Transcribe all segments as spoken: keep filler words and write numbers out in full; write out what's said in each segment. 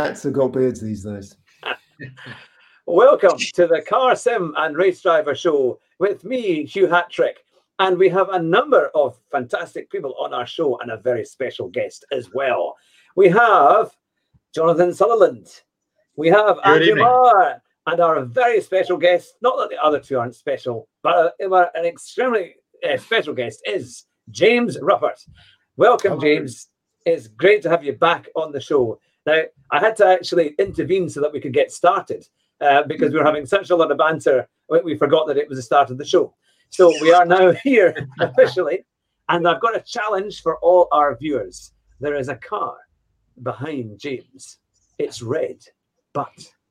hats have got beards these days. Welcome to the Car Sim and Race Driver Show with me, Hugh Hattrick. And we have a number of fantastic people on our show and a very special guest as well. We have Jonathan Sutherland. We have Good Andrew evening. Marr. And our very special guest, not that the other two aren't special, but uh, an extremely uh, special guest is James Ruppert. Welcome, Hello. James. It's great to have you back on the show. Now, I had to actually intervene so that we could get started uh, because we were having such a lot of banter, we we forgot that it was the start of the show. So we are now here officially, and I've got a challenge for all our viewers. There is a car behind James. It's red, but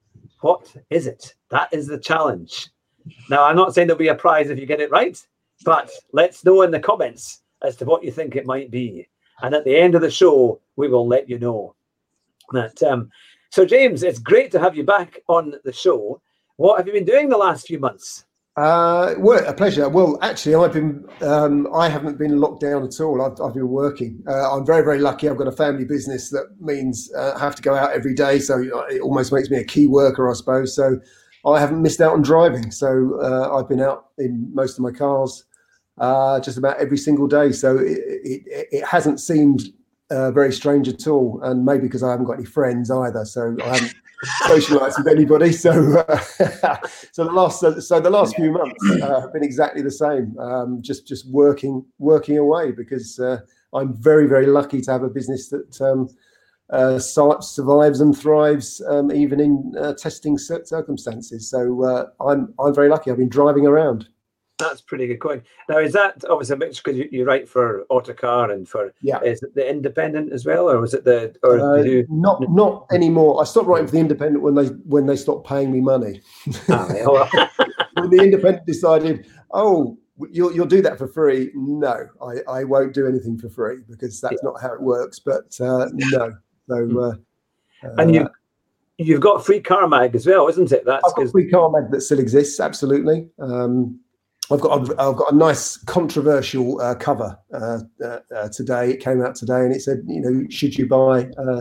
what is it? That is the challenge. Now, I'm not saying there'll be a prize if you get it right, but let's know in the comments as to what you think it might be. And at the end of the show, we will let you know. That, um, so, James, it's great to have you back on the show. What have you been doing the last few months? Uh, well, a pleasure. Well, actually, I've been. Um, I haven't been locked down at all. I've, I've been working. Uh, I'm very, very lucky. I've got a family business that means uh, I have to go out every day. So it almost makes me a key worker, I suppose. So I haven't missed out on driving. So uh, I've been out in most of my cars uh, just about every single day. So it, it, it hasn't seemed uh, very strange at all. And maybe because I haven't got any friends either. So I haven't socialise with anybody, so uh, so the last so, so the last few months uh, have been exactly the same. Um, just just working working away because uh, I'm very very lucky to have a business that um, uh, survives and thrives um, even in uh, testing circumstances. So uh, I'm I'm very lucky. I've been driving around. That's pretty good going. Now, is that obviously a mix because you, you write for Autocar and for yeah? Is it the Independent as well, or was it the or uh, did you... not not anymore? I stopped writing for the Independent when they when they stopped paying me money. Ah, yeah, well. When the Independent decided, oh, you'll you'll do that for free. No, I, I won't do anything for free because that's yeah. not how it works. But uh, no, so uh, and you. Uh, You've got Free Car Mag as well, isn't it? That's I've got Free Car Mag that still exists. Absolutely. Um, I've got I've, I've got a nice controversial uh, cover uh, uh, uh, today. It came out today, and it said, you know, should you buy uh,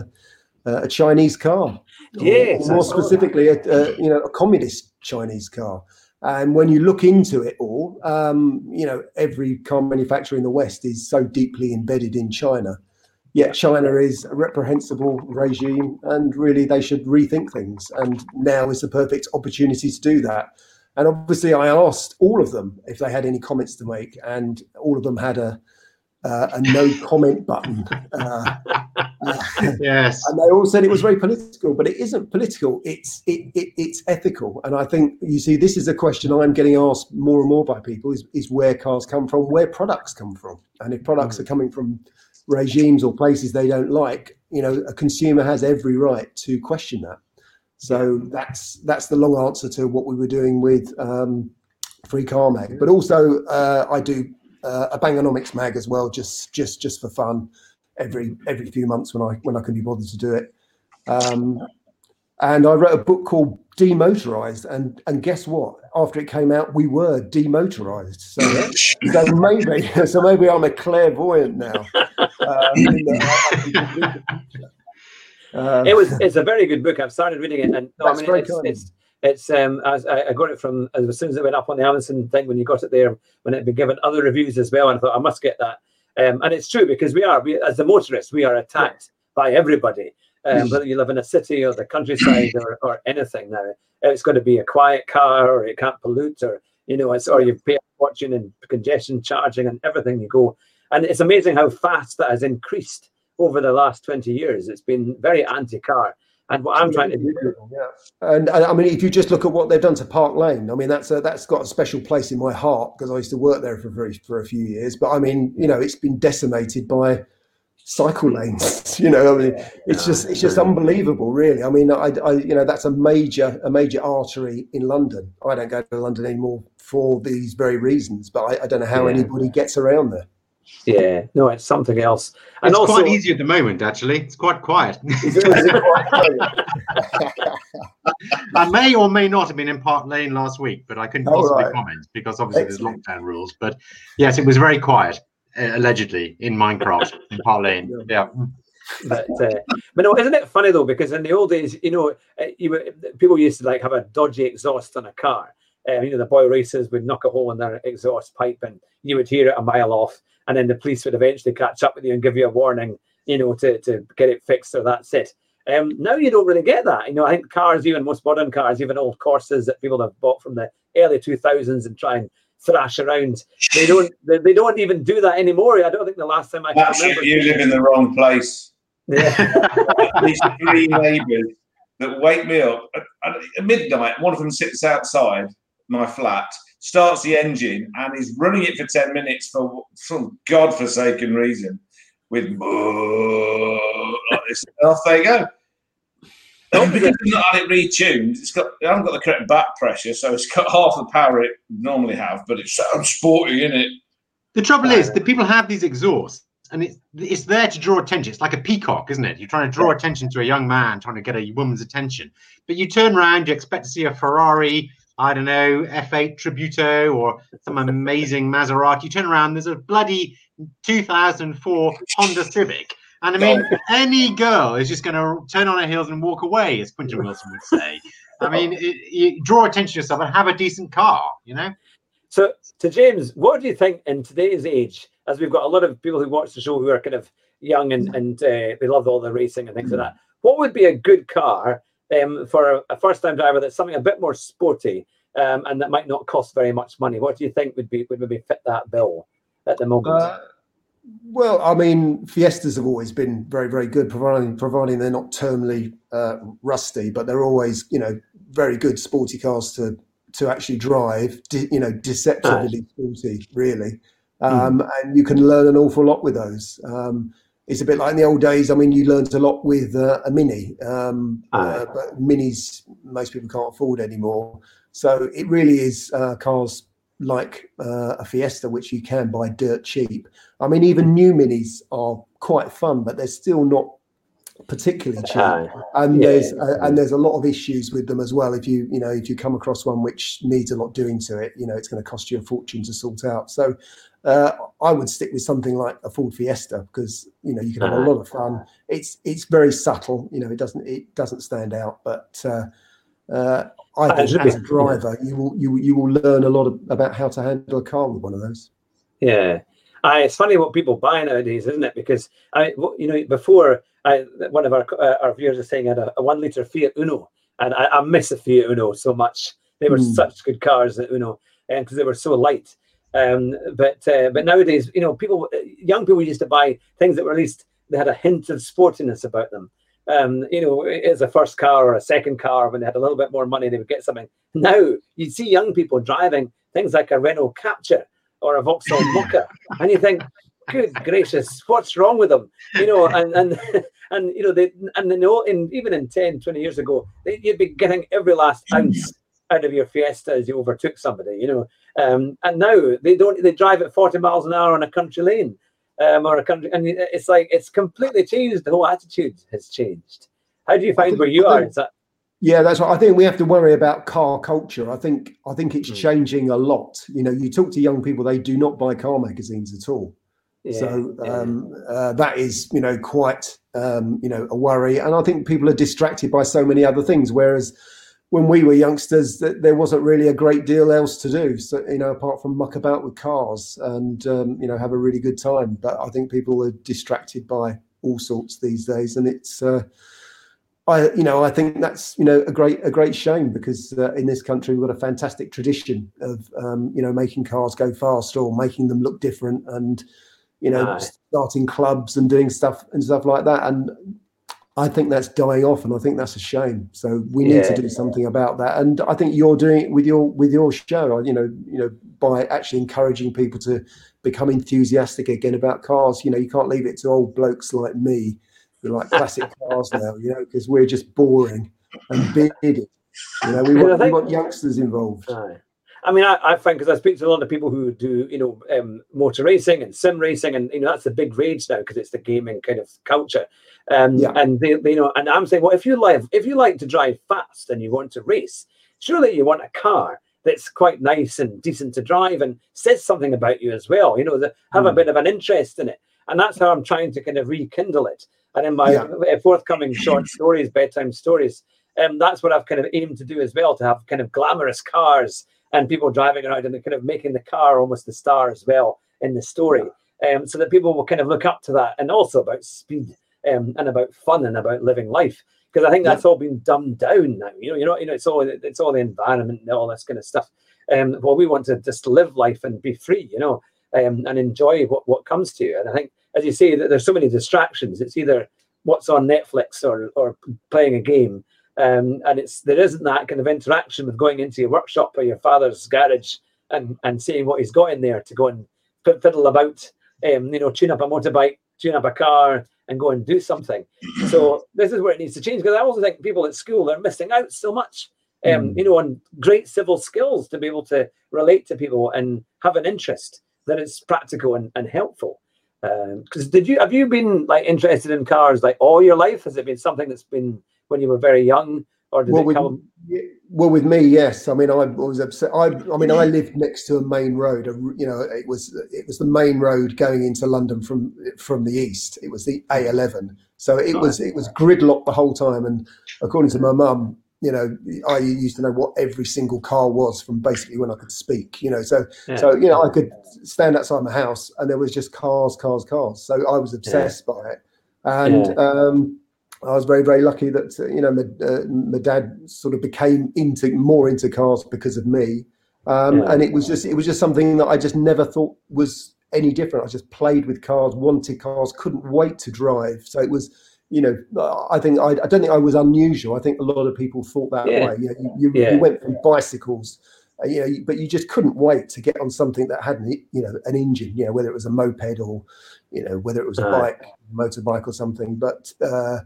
a Chinese car? Yes, or more specifically, a, a you know a communist Chinese car. And when you look into it all, um, you know, every car manufacturer in the West is so deeply embedded in China. Yet China is a reprehensible regime, and really they should rethink things. And now is the perfect opportunity to do that. And obviously, I asked all of them if they had any comments to make, and all of them had a uh, a no comment button. Uh, yes, and they all said it was very political, but it isn't political. It's it, it it's ethical. And I think you see, this is a question I'm getting asked more and more by people: is is where cars come from, where products come from, and if products mm-hmm. are coming from regimes or places they don't like, you know, a consumer has every right to question that. So that's that's the long answer to what we were doing with um, Free Car Mag. But also uh, I do uh, a Bangonomics mag as well, just just just for fun, every every few months when I when I can be bothered to do it. Um, and I wrote a book called Demotorized, and and guess what? After it came out, we were demotorized. So, so maybe so maybe I'm a clairvoyant now. Uh, Uh, it was. It's a very good book. I've started reading it, and no, I mean, it's, cool. it's it's um. As I, I got it from as soon as it went up on the Amazon thing when you got it there, when it had been given other reviews as well, and I thought I must get that. Um, and it's true because we are, we, as the motorists, we are attacked by everybody, um, whether you live in a city or the countryside or, or anything. Now it's got to be a quiet car, or it can't pollute, or you know, it's or you pay a fortune and congestion charging and everything you go. And it's amazing how fast that has increased over the last twenty years. It's been very anti-car. And what I'm trying to do... Yeah. And, and I mean, if you just look at what they've done to Park Lane, I mean, that's a, that's got a special place in my heart because I used to work there for very, for a few years. But I mean, you know, it's been decimated by cycle lanes. You know, I mean, it's just it's just unbelievable, really. I mean, I, I you know, that's a major a major artery in London. I don't go to London anymore for these very reasons, but I, I don't know how yeah. anybody gets around there. Yeah, no, it's something else. And it's also, quite easy at the moment, actually. It's quite quiet. I may or may not have been in Park Lane last week, but I couldn't possibly right. comment because obviously Excellent. There's lockdown rules. But yes, it was very quiet, uh, allegedly, in Minecraft, in Park Lane. Yeah. But uh, but no, isn't it funny though? Because in the old days, you know, you were, people used to like have a dodgy exhaust on a car. Uh, you know, the boy racers would knock a hole in their exhaust pipe, and you would hear it a mile off, and then the police would eventually catch up with you and give you a warning, you know, to to get it fixed, or that's it. Um, now you don't really get that. You know, I think cars, even most modern cars, even old Corsas that people have bought from the early two thousands and try and thrash around, they don't they, they don't even do that anymore. I don't think the last time I can Actually, remember. You live in the wrong place. Yeah. These three neighbours that wake me up at, at midnight. One of them sits outside my flat, starts the engine, and is running it for ten minutes for some godforsaken reason. With like this, off they go. And because it's not had it retuned, it's got it hasn't got the correct back pressure, so it's got half the power it normally have, but it sounds sporty, isn't it? The trouble is that people have these exhausts, and it's it's there to draw attention. It's like a peacock, isn't it? You're trying to draw attention to a young man, trying to get a woman's attention. But you turn around, you expect to see a Ferrari, I don't know, F eight Tributo or some amazing Maserati. You turn around, there's a bloody two thousand four Honda Civic. And I mean, any girl is just going to turn on her heels and walk away, as Quentin Wilson would say. I mean, it, you draw attention to yourself and have a decent car, you know? So, to James, what do you think in today's age, as we've got a lot of people who watch the show who are kind of young and, and uh, they love all the racing and things like that, what would be a good car um, for a, a first-time driver that's something a bit more sporty um, and that might not cost very much money? What do you think would be would maybe fit that bill at the moment? Uh, well, I mean, Fiestas have always been very, very good, providing providing they're not terminally uh, rusty, but they're always, you know, very good sporty cars to to actually drive, de- you know, deceptively sporty, really. Um, mm. And you can learn an awful lot with those. Um, it's a bit like in the old days. I mean, you learned a lot with uh, a Mini, um, uh, but Minis most people can't afford anymore. So it really is uh, cars like uh, a Fiesta, which you can buy dirt cheap. I mean, even new Minis are quite fun, but they're still not particularly cheap. Uh, and yeah, there's uh, and there's a lot of issues with them as well. If you you know if you come across one which needs a lot doing to it, you know it's going to cost you a fortune to sort out. So uh, I would stick with something like a Ford Fiesta because you know you can have uh, a lot of fun. It's it's very subtle. You know it doesn't it doesn't stand out, but uh, uh, I think as a driver you will you you will learn a lot of, about how to handle a car with one of those. Yeah, uh, it's funny what people buy nowadays, isn't it? Because I you know before. I, one of our uh, our viewers is saying I had a, a one liter Fiat Uno, and I, I miss a Fiat Uno so much. They were mm. such good cars, the Uno, and because they were so light. Um, but uh, but nowadays, you know, people, young people used to buy things that were at least they had a hint of sportiness about them. Um, you know, as a first car or a second car, when they had a little bit more money, they would get something. Now you'd see young people driving things like a Renault Captur or a Vauxhall Mocha, and you think, good gracious, what's wrong with them? You know, and and and you know they and they know in even in ten, twenty years ago, they, you'd be getting every last ounce out of your Fiesta as you overtook somebody, you know. Um, and now they don't they drive at forty miles an hour on a country lane. Um, or a country and it's like it's completely changed. The whole attitude has changed. How do you find where you are? Is that Yeah, that's right. I think we have to worry about car culture. I think I think it's mm. changing a lot. You know, you talk to young people, they do not buy car magazines at all. Yeah, so um, yeah. uh, that is, you know, quite, um, you know, a worry. And I think people are distracted by so many other things. Whereas when we were youngsters, th- there wasn't really a great deal else to do. So, you know, apart from muck about with cars and, um, you know, have a really good time. But I think people are distracted by all sorts these days. And it's, uh, I, you know, I think that's, you know, a great, a great shame because uh, in this country, we've got a fantastic tradition of, um, you know, making cars go faster or making them look different and, you know, no. starting clubs and doing stuff and stuff like that. And I think that's dying off, and I think that's a shame. So we need yeah. to do something about that. And I think you're doing it with your with your show, you know, you know, by actually encouraging people to become enthusiastic again about cars. You know, you can't leave it to old blokes like me who like classic cars now, you know, because we're just boring and bearded. You know, we want, think, we want youngsters involved. No. I mean, I, I find, because I speak to a lot of people who do, you know, um, motor racing and sim racing, and, you know, that's the big rage now because it's the gaming kind of culture. Um, yeah. And, they, they, you know, and I'm saying, well, if you like, if you like to drive fast and you want to race, surely you want a car that's quite nice and decent to drive and says something about you as well, you know, that have mm. a bit of an interest in it. And that's how I'm trying to kind of rekindle it. And in my Yeah. forthcoming short stories, bedtime stories, um, that's what I've kind of aimed to do as well, to have kind of glamorous cars and people driving around and kind of making the car almost the star as well in the story, um, so that people will kind of look up to that, and also about speed um, and about fun and about living life, because I think that's Yeah. all been dumbed down now. You know, you know, you know, it's all it's all the environment and all this kind of stuff. Um, well, we want to just live life and be free, you know, um, and enjoy what, what comes to you. And I think, as you say, that there's so many distractions. It's either what's on Netflix or or playing a game. Um, and it's there isn't that kind of interaction with going into your workshop or your father's garage and, and seeing what he's got in there to go and f- fiddle about, um, you know, tune up a motorbike, tune up a car, and go and do something. So this is where it needs to change, because I also think people at school are missing out so much, um, mm. you know, on great civil skills to be able to relate to people and have an interest that is practical and, and helpful. Because um, did you have you been like interested in cars like all your life? Has it been something that's been when you were very young, or did well, it with, come? Well, with me, yes. I mean, I was upset. I, I mean, I lived next to a main road. You know, it was it was the main road going into London from from the east. It was the A eleven, so it was it was gridlocked the whole time. And according to my mum, you know, I used to know what every single car was from basically when I could speak. You know, so yeah. so you know, I could stand outside my house and there was just cars, cars, cars. So I was obsessed yeah. by it, and. Yeah. um I was very, very lucky that, uh, you know, my, uh, my dad sort of became into more into cars because of me. Um, yeah. And it was just it was just something that I just never thought was any different. I just played with cars, wanted cars, couldn't wait to drive. So it was, you know, I think I, I don't think I was unusual. I think a lot of people thought that yeah. way. You know, you, you, yeah. you went from bicycles, uh, you know, but you just couldn't wait to get on something that had, an, you know, an engine, you know, whether it was a moped or, you know, whether it was a uh. bike, motorbike or something. But uh,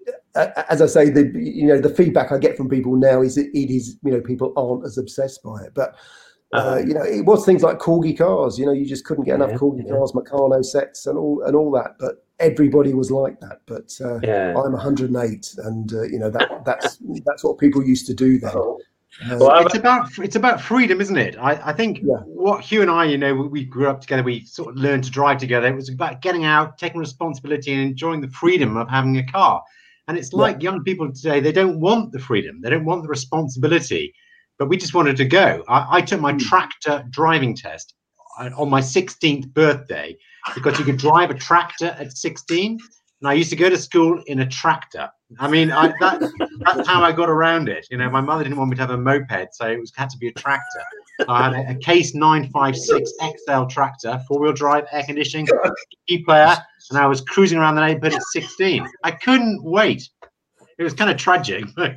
as I say, the you know the feedback I get from people now is it, it is you know people aren't as obsessed by it, but uh, uh, you know it was things like corgi cars. You know you just couldn't get enough yeah, corgi yeah. cars, Meccano sets, and all and all that. But everybody was like that. But uh, yeah. I'm one hundred eight, and uh, you know that that's that's what people used to do then. Oh. Uh, well, it's about it's about freedom, isn't it? I, I think yeah. what Hugh and I, you know, we grew up together. We sort of learned to drive together. It was about getting out, taking responsibility, and enjoying the freedom of having a car. And it's like yeah. young people today, they don't want the freedom. They don't want the responsibility, but we just wanted to go. I, I took my mm. tractor driving test on my sixteenth birthday because you could drive a tractor at sixteen. And I used to go to school in a tractor. I mean, I, that, that's how I got around it. You know, my mother didn't want me to have a moped, so it was had to be a tractor. I had a, a Case nine five six X L tractor, four-wheel drive, air conditioning, key player, and I was cruising around the neighborhood at sixteen. I couldn't wait. It was kind of tragic, but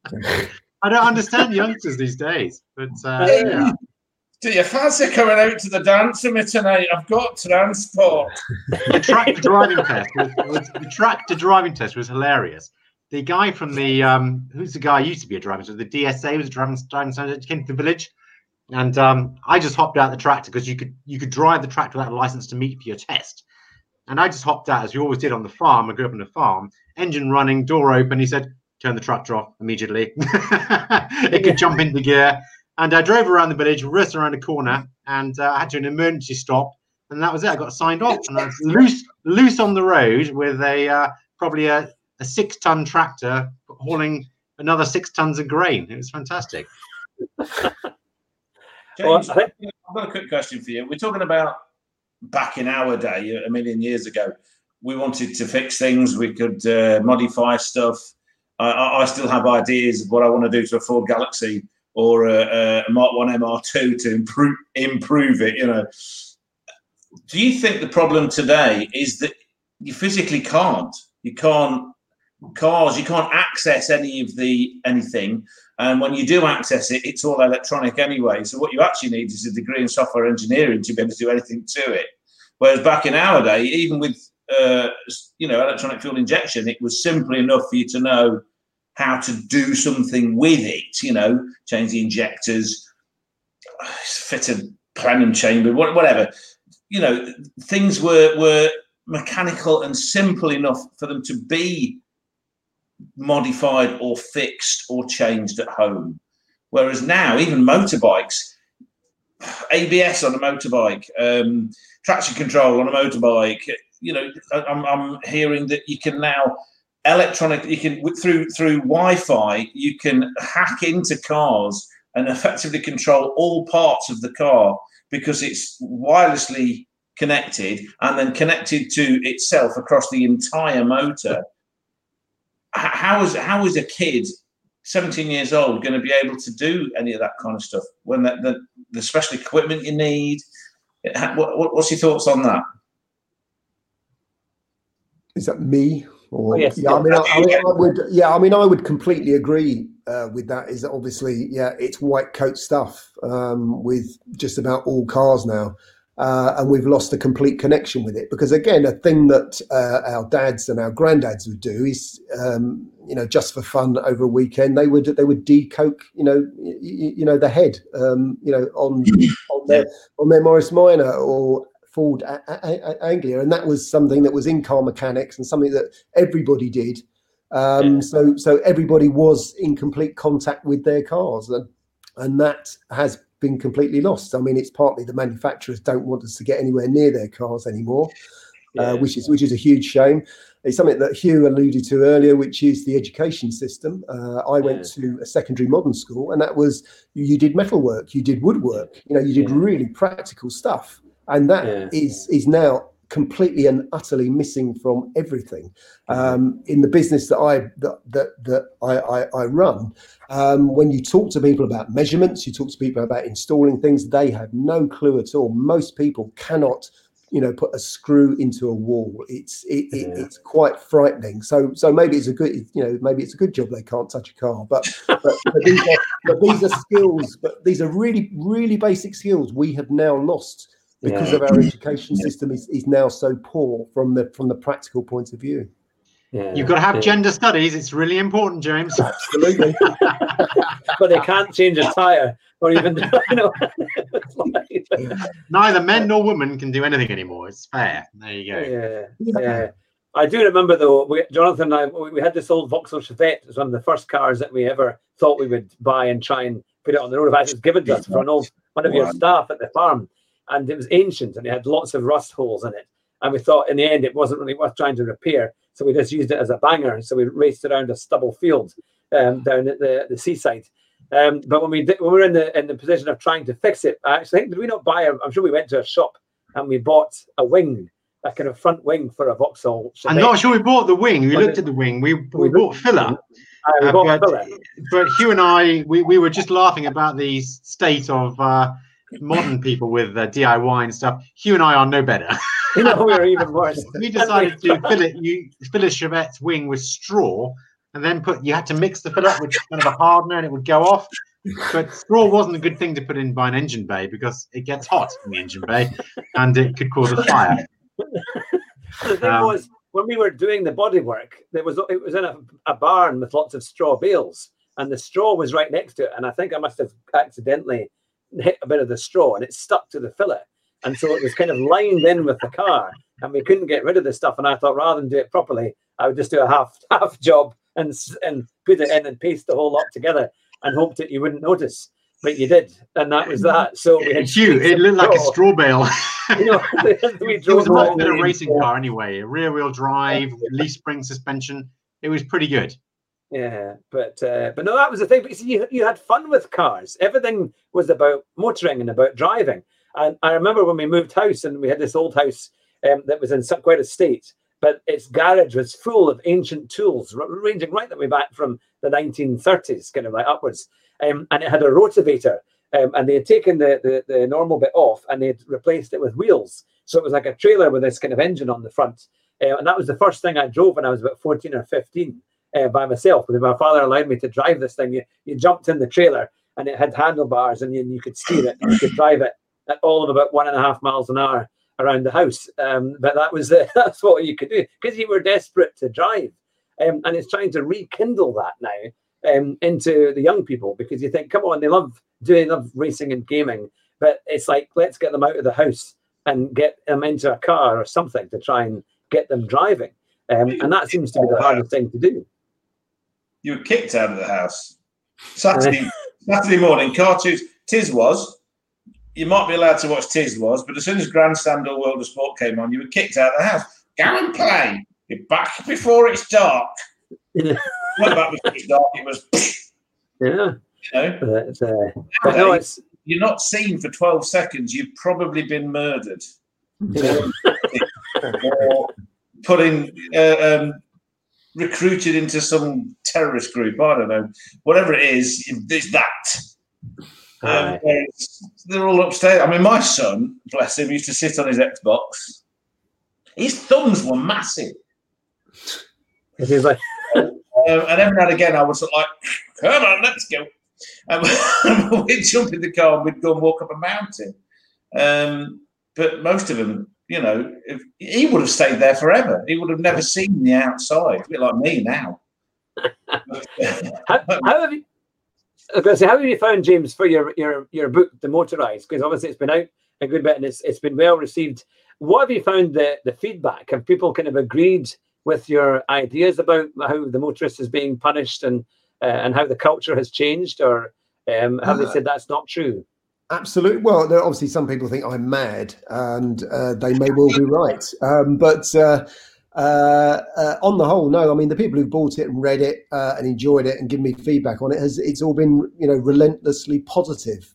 I don't understand youngsters these days. But uh, yeah. Do you fancy coming out to the dance with me tonight? I've got transport. The tractor driving test was, was the tractor driving test was hilarious. The guy from the um, who's the guy who used to be a driver? So the D S A was a driving driving standard, came to the village, and um, I just hopped out the tractor because you could you could drive the tractor without a license to meet for your test. And I just hopped out as you always did on the farm. I grew up on a farm, engine running, door open. He said, "Turn the tractor off immediately." It could jump into gear. And I drove around the village, reversed around a corner, and uh, I had to do an emergency stop, and that was it. I got signed off, and I was loose, loose on the road with a uh, probably a, a six-ton tractor hauling another six tons of grain. It was fantastic. James, well, I've got a quick question for you. We're talking about back in our day, a million years ago. We wanted to fix things. We could uh, modify stuff. I, I still have ideas of what I want to do to a Ford Galaxy or a, a Mark one M R two to improve improve it, you know. Do you think the problem today is that you physically can't? You can't cars, you can't access any of the anything, and when you do access it, it's all electronic anyway. So what you actually need is a degree in software engineering to be able to do anything to it. Whereas back in our day, even with uh, you know electronic fuel injection, it was simply enough for you to know how to do something with it, you know, change the injectors, fit a plenum chamber, whatever. You know, things were were mechanical and simple enough for them to be modified or fixed or changed at home. Whereas now, even motorbikes, A B S on a motorbike, um, traction control on a motorbike, you know, I'm, I'm hearing that you can now electronic, you can through through Wi-Fi, you can hack into cars and effectively control all parts of the car because it's wirelessly connected and then connected to itself across the entire motor. How is how is a kid seventeen years old going to be able to do any of that kind of stuff when the the, the special equipment you need? What, what's your thoughts on that? Is that me? Or, oh, yes, yeah, I mean, I, I, mean, I would. Yeah, I mean, I would completely agree uh, with that. Is that obviously, yeah, it's white coat stuff um, with just about all cars now, uh, and we've lost a complete connection with it. Because again, a thing that uh, our dads and our granddads would do is, um, you know, just for fun over a weekend, they would they would decoke, you know, you, you know, the head, um, you know, on on their on their Morris Minor or Ford a- a- Anglia, and that was something that was in car mechanics and something that everybody did. Um, yeah. So, so everybody was in complete contact with their cars, and and that has been completely lost. I mean, it's partly the manufacturers don't want us to get anywhere near their cars anymore, Yeah. uh, which is which is a huge shame. It's something that Hugh alluded to earlier, which is the education system. Uh, I went Yeah. to a secondary modern school, and that was you, you did metalwork, you did woodwork, you know, you did Yeah. really practical stuff. And that Yeah. is is now completely and utterly missing from everything. Um, in the business that I that that, that I, I, I run, um, when you talk to people about measurements, you talk to people about installing things, they have no clue at all. Most people cannot, you know, put a screw into a wall. It's it, it, Yeah. it's quite frightening. So so maybe it's a good, you know, maybe it's a good job they can't touch a car. But but, but, these, are, but these are skills. But these are really really basic skills we have now lost. Because Yeah. of our education system is, is now so poor from the from the practical point of view. Yeah. You've got to have yeah. gender studies. It's really important, James. Absolutely. But they can't change a tire or even, you know. Neither men nor women can do anything anymore. It's fair. There you go. Yeah, yeah. I do remember though, we, Jonathan and I, we, we had this old Vauxhall Chevette. It was one of the first cars that we ever thought we would buy and try and put it on the road. It was given to us for an old one of your staff at the farm, and it was ancient and it had lots of rust holes in it. And we thought in the end it wasn't really worth trying to repair, so we just used it as a banger. So we raced around a stubble field um, down at the, the seaside. Um, but when we did, when we were in the in the position of trying to fix it, I actually think did we not buy a, I'm sure we went to a shop and we bought a wing, a kind of front wing for a Vauxhall Chevette. I'm not sure we bought the wing. We Was looked it- at the wing. We we, We bought filler. Uh, we Uh, bought but, filler. but Hugh and I, we, we were just laughing about the state of uh, modern people with uh, D I Y and stuff. Hugh and I are no better. You know, we were even worse. We decided to fill it. You fill a Chevette's wing with straw, and then put. You had to mix the fillet with kind of a hardener, and it would go off. But straw wasn't a good thing to put in by an engine bay because it gets hot in the engine bay, and it could cause a fire. The thing Um, was, when we were doing the bodywork, there was it was in a, a barn with lots of straw bales, and the straw was right next to it. And I think I must have accidentally hit a bit of the straw, and it stuck to the fillet, and so it was kind of lined in with the car, and we couldn't get rid of the stuff. And I thought, rather than do it properly, I would just do a half half job and s- and put it in and paste the whole lot together, and hoped that you wouldn't notice. But you did, and that was that. So we had Hugh, streaks it of looked like a straw. straw bale. You know, we It drove was a much along better the- racing car anyway. A rear-wheel drive, leaf spring suspension. It was pretty good. Yeah, but uh, but no, that was the thing. But you see, you, you had fun with cars. Everything was about motoring and about driving. And I remember when we moved house, and we had this old house um, that was in some, quite a state, but its garage was full of ancient tools, r- ranging right the way back from the nineteen thirties, kind of like upwards. Um, and it had a rotavator, um, and they had taken the, the the normal bit off, and they had replaced it with wheels. So it was like a trailer with this kind of engine on the front. Uh, and that was the first thing I drove when I was about fourteen or fifteen. Uh, by myself, because my father allowed me to drive this thing. You, you jumped in the trailer and it had handlebars, and you, you could steer it, and you could drive it at all of about one and a half miles an hour around the house. Um, but that was uh, that's what you could do because you were desperate to drive. Um, and it's trying to rekindle that now um, into the young people, because you think, come on, they love doing, love racing and gaming, but it's like, let's get them out of the house and get them into a car or something to try and get them driving. Um, and that seems to be the hardest thing to do. You were kicked out of the house. Saturday Saturday morning, cartoons. Tiz was. You might be allowed to watch Tiz was, but as soon as Grandstand or World of Sport came on, you were kicked out of the house. Go and play. You're back before it's dark. Yeah. Not back before it's dark. It was. Yeah. You know? But, uh, but no, it's, you're not seen for twelve seconds. You've probably been murdered. Yeah. Or put in, uh, um, recruited into some terrorist group. I don't know. Whatever it is, it's that. Um, they're all upstairs. I mean, my son, bless him, used to sit on his Xbox. His thumbs were massive. He's like, um, and every now and again, I was sort of like, "Come on, let's go." And we'd jump in the car and we'd go and walk up a mountain. Um, but most of them, you know, if, he would have stayed there forever. He would have never seen the outside. A bit like me now. how, how have you? I was going to say, how have you found, James, for your your your book, The Motorised? Because obviously it's been out a good bit and it's it's been well received. What have you found the the feedback? Have people kind of agreed with your ideas about how the motorist is being punished and uh, and how the culture has changed, or um, have uh, they said that's not true? Absolutely. Well, there obviously some people think I'm mad, and uh, they may well be right. Um, but uh, uh, uh, on the whole, no. I mean, the people who bought it and read it uh, and enjoyed it and given me feedback on it has it's all been, you know, relentlessly positive.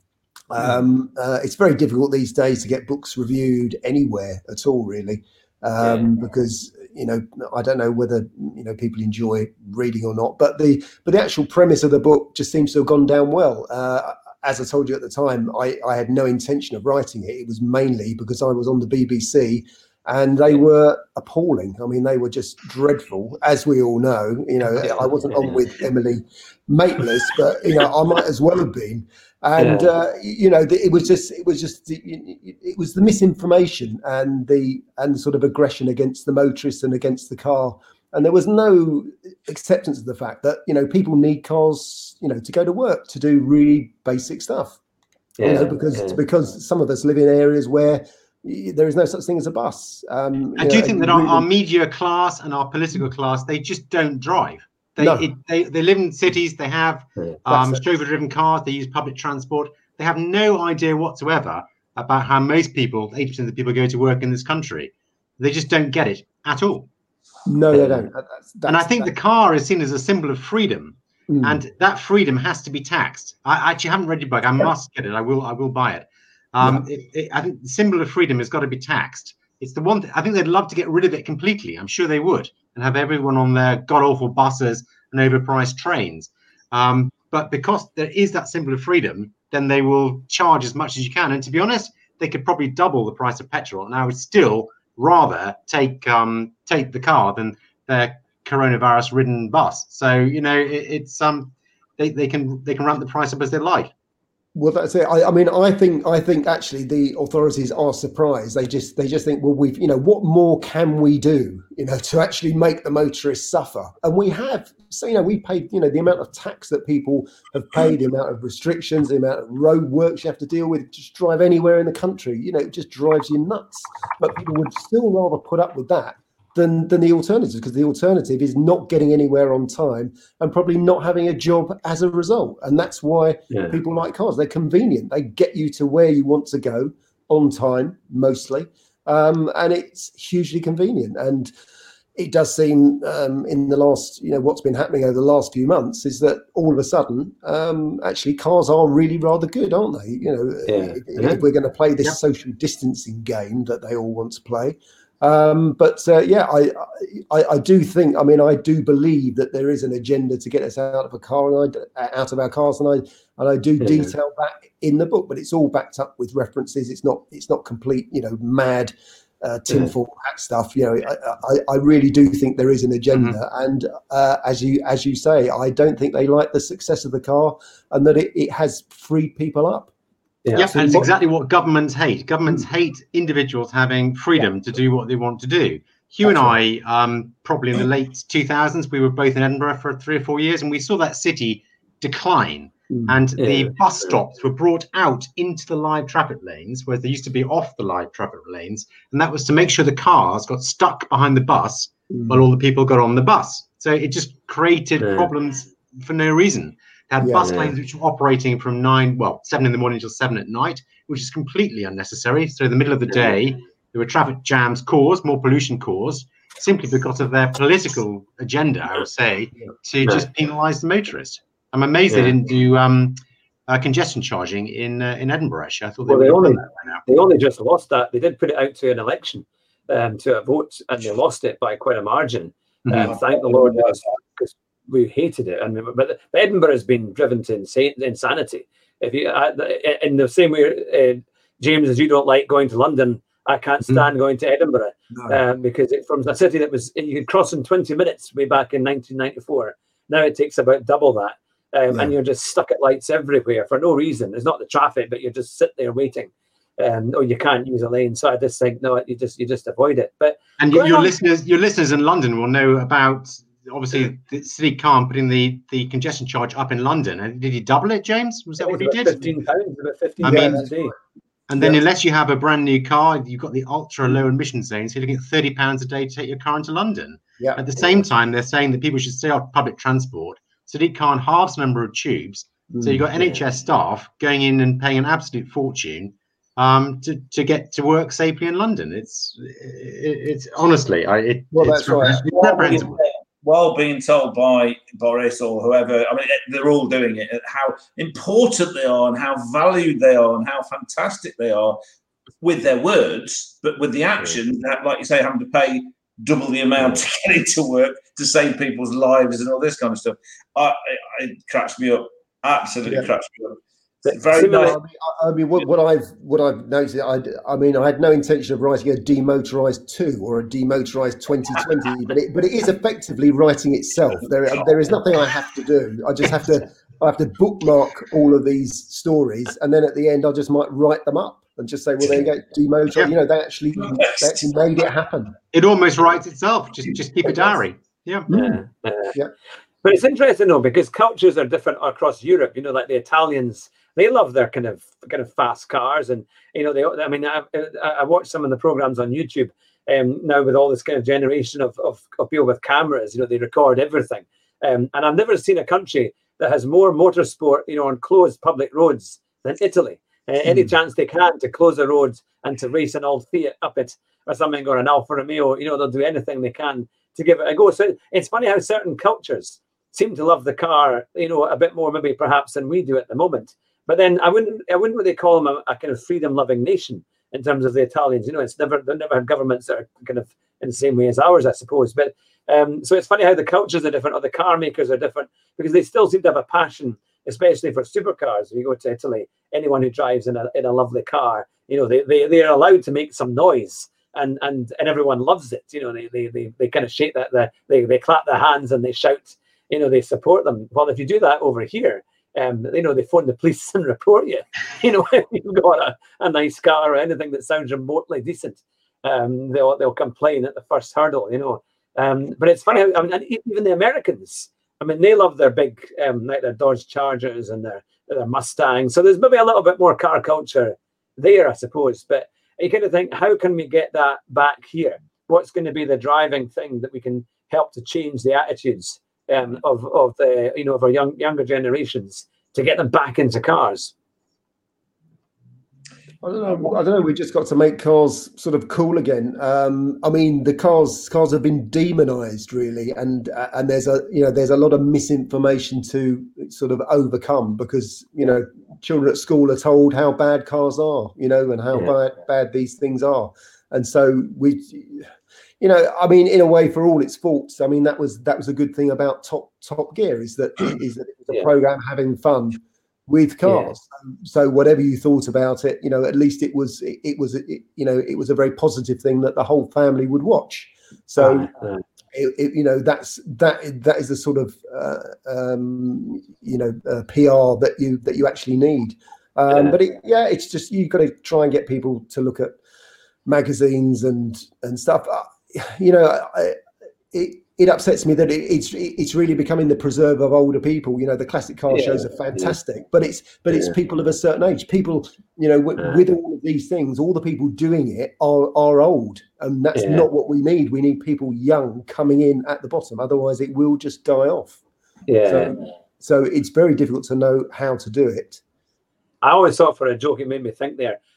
Um, uh, it's very difficult these days to get books reviewed anywhere at all, really, um, yeah. because you know I don't know whether you know people enjoy reading or not. But the but the actual premise of the book just seems to have gone down well. Uh, as I told you at the time, I, I had no intention of writing it. It was mainly because I was on the B B C. And they were appalling. I mean, they were just dreadful, as we all know. You know, I wasn't on with Emily Maitlis, but you know, I might as well have been. And yeah. uh, you know, it was just, it was just, it was the misinformation and the and the sort of aggression against the motorist and against the car. And there was no acceptance of the fact that you know people need cars, you know, to go to work, to do really basic stuff. Yeah, you know, because yeah. because some of us live in areas where there is no such thing as a bus. Um, I do know, think that really... our, our media class and our political class, they just don't drive. They no. it, they, they live in cities, they have um, chauffeur-driven cars, they use public transport. They have no idea whatsoever about how most people, eighty percent of the people go to work in this country. They just don't get it at all. No, they don't. That's, that's, and I think that's... the car is seen as a symbol of freedom. Mm. And that freedom has to be taxed. I actually haven't read your book. I must get it. I will I will buy it. Um, yeah. it, it, I think the symbol of freedom has got to be taxed. It's the one thing I think they'd love to get rid of it completely. I'm sure they would, and have everyone on their god awful buses and overpriced trains. Um, but because there is that symbol of freedom, then they will charge as much as you can. And to be honest, they could probably double the price of petrol. And I would still rather take um, take the car than their coronavirus-ridden bus. So you know, it, it's um, they they can they can ramp the price up as they like. Well, that's it. I, I mean, I think I think actually the authorities are surprised. They just they just think, well, we've you know, what more can we do, you know, to actually make the motorists suffer? And we have. So you know, we paid you know the amount of tax that people have paid, the amount of restrictions, the amount of road works you have to deal with. Just drive anywhere in the country, you know, it just drives you nuts. But people would still rather put up with that than than the alternative, because the alternative is not getting anywhere on time and probably not having a job as a result. And that's why yeah. people like cars. They're convenient. They get you to where you want to go on time, mostly. Um, and it's hugely convenient. And it does seem um, in the last, you know, what's been happening over the last few months is that all of a sudden, um, actually cars are really rather good, aren't they? You know, yeah. if, yeah. if we're going to play this yeah. social distancing game that they all want to play. Um, but uh, yeah, I, I I do think. I mean, I do believe that there is an agenda to get us out of a car and I, out of our cars, and I and I do yeah. detail that in the book. But it's all backed up with references. It's not it's not complete, you know, mad uh, tinfoil yeah. hat stuff. You know, I, I, I really do think there is an agenda, mm-hmm. and uh, as you as you say, I don't think they like the success of the car and that it, it has freed people up. Yeah, yep, and it's exactly what governments hate. Governments mm. hate individuals having freedom yeah. to do what they want to do. Hugh That's and right. I, um, probably in the late two thousands, we were both in Edinburgh for three or four years, and we saw that city decline. Mm. And yeah. the bus stops were brought out into the live traffic lanes, where they used to be off the live traffic lanes. And that was to make sure the cars got stuck behind the bus mm. while all the people got on the bus. So it just created yeah. problems for no reason. Had yeah, bus yeah. lanes which were operating from nine, well, seven in the morning till seven at night, which is completely unnecessary. So in the middle of the day, there were traffic jams caused, more pollution caused, simply because of their political agenda, I would say, to just penalise the motorist. I'm amazed yeah. they didn't do um, uh, congestion charging in uh, in Edinburgh. Actually, I thought they well, would they have only done that by now. They only just lost that. They did put it out to an election, um, to a vote, and they lost it by quite a margin. Mm-hmm. Um, thank the Lord, because we hated it. And but Edinburgh has been driven to insane, insanity. If you, uh, in the same way, uh, James, as you don't like going to London, I can't stand mm-hmm. going to Edinburgh no. um, because it, from a city that was you could cross in twenty minutes way back in nineteen ninety-four. Now it takes about double that. Um, yeah. And you're just stuck at lights everywhere for no reason. It's not the traffic, but you just sit there waiting, um, or you can't use a lane. So I just think no, you just you just avoid it. But and your on, listeners, your listeners in London will know about obviously the Sadiq Khan putting the, the congestion charge up in London. And did he double it, James? Was that what he did? Fifteen pounds, about fifteen I mean, pounds a day. And then, yeah. unless you have a brand new car, you've got the ultra low emission zone. So you're looking at thirty pounds a day to take your car into London. Yeah. At the same time, they're saying that people should stay off public transport. Sadiq Khan halves the number of tubes. Mm, so you've got N H S yeah. staff going in and paying an absolute fortune um, to, to get to work safely in London. It's it, it's honestly, I it, well, it's that's right. While being, while being told by Boris or whoever, I mean, they're all doing it, how important they are and how valued they are and how fantastic they are with their words, but with the action, yeah. like you say, having to pay double the amount to get into work to save people's lives and all this kind of stuff. I, it, it cracks me up. Absolutely yeah. cracks me up. Very nice. I mean, I mean what, what I've what I've noticed, I, I mean, I had no intention of writing a demotorized two or a demotorized twenty twenty, but it but it is effectively writing itself. There there is nothing I have to do. I just have to I have to bookmark all of these stories, and then at the end, I just might write them up and just say, well, there you go, demotorized. Yeah. You know, they actually they actually made it happen. It almost writes itself. Just just keep a diary. Yeah. Yeah. Uh, yeah. But it's interesting though, because cultures are different across Europe. You know, like the Italians, they love their kind of kind of fast cars, and you know, they. I mean, I, I watched some of the programs on YouTube um, now with all this kind of generation of, of, of people with cameras. You know, they record everything, um, and I've never seen a country that has more motorsport, you know, on closed public roads than Italy. Uh, mm. Any chance they can to close the roads and to race an old Fiat up it or something, or an Alfa Romeo, you know, they'll do anything they can to give it a go. So it's funny how certain cultures seem to love the car, you know, a bit more maybe perhaps than we do at the moment. But then I wouldn't, I wouldn't really call them a, a kind of freedom-loving nation in terms of the Italians. You know, it's never, they never had governments that are kind of in the same way as ours, I suppose. But um, so it's funny how the cultures are different, or the car makers are different, because they still seem to have a passion, especially for supercars. If you go to Italy, anyone who drives in a in a lovely car, you know, they they they are allowed to make some noise, and and and everyone loves it. You know, they they they, they kind of shake that, the, they they clap their hands and they shout. You know, they support them. Well, if you do that over here, um, you know, they phone the police and report you. You know, if you've got a, a nice car or anything that sounds remotely decent, um, they'll they'll complain at the first hurdle. You know, um, but it's funny. How, I mean, and even the Americans. I mean, they love their big, um, like their Dodge Chargers and their their Mustangs. So there's maybe a little bit more car culture there, I suppose. But you kind of think, how can we get that back here? What's going to be the driving thing that we can help to change the attitudes Um, of of the you know of our young younger generations to get them back into cars? I don't know. I don't know. We just got to make cars sort of cool again. Um, I mean, the cars cars have been demonized really, and uh, and there's a you know there's a lot of misinformation to sort of overcome, because you know children at school are told how bad cars are, you know, and how yeah. bad bad these things are, and so we. You know, I mean, in a way, for all its faults, I mean, that was that was a good thing about Top Top Gear is that is that it was a yeah. program having fun with cars. Yeah. So whatever you thought about it, you know, at least it was it, it was it, you know it was a very positive thing that the whole family would watch. So uh, it, it, you know, that's that that is the sort of uh, um, you know uh, P R that you that you actually need. Um, yeah. But it, yeah, it's just you've got to try and get people to look at magazines and and stuff. You know, I, it it upsets me that it, it's it's really becoming the preserve of older people. You know, the classic car yeah, shows are fantastic, yeah. but it's but yeah. it's people of a certain age. People, you know, w- yeah. with all of these things, all the people doing it are are old, and that's yeah. not what we need. We need people young coming in at the bottom. Otherwise, it will just die off. Yeah. So, so it's very difficult to know how to do it. I always thought, for a joke, it made me think there.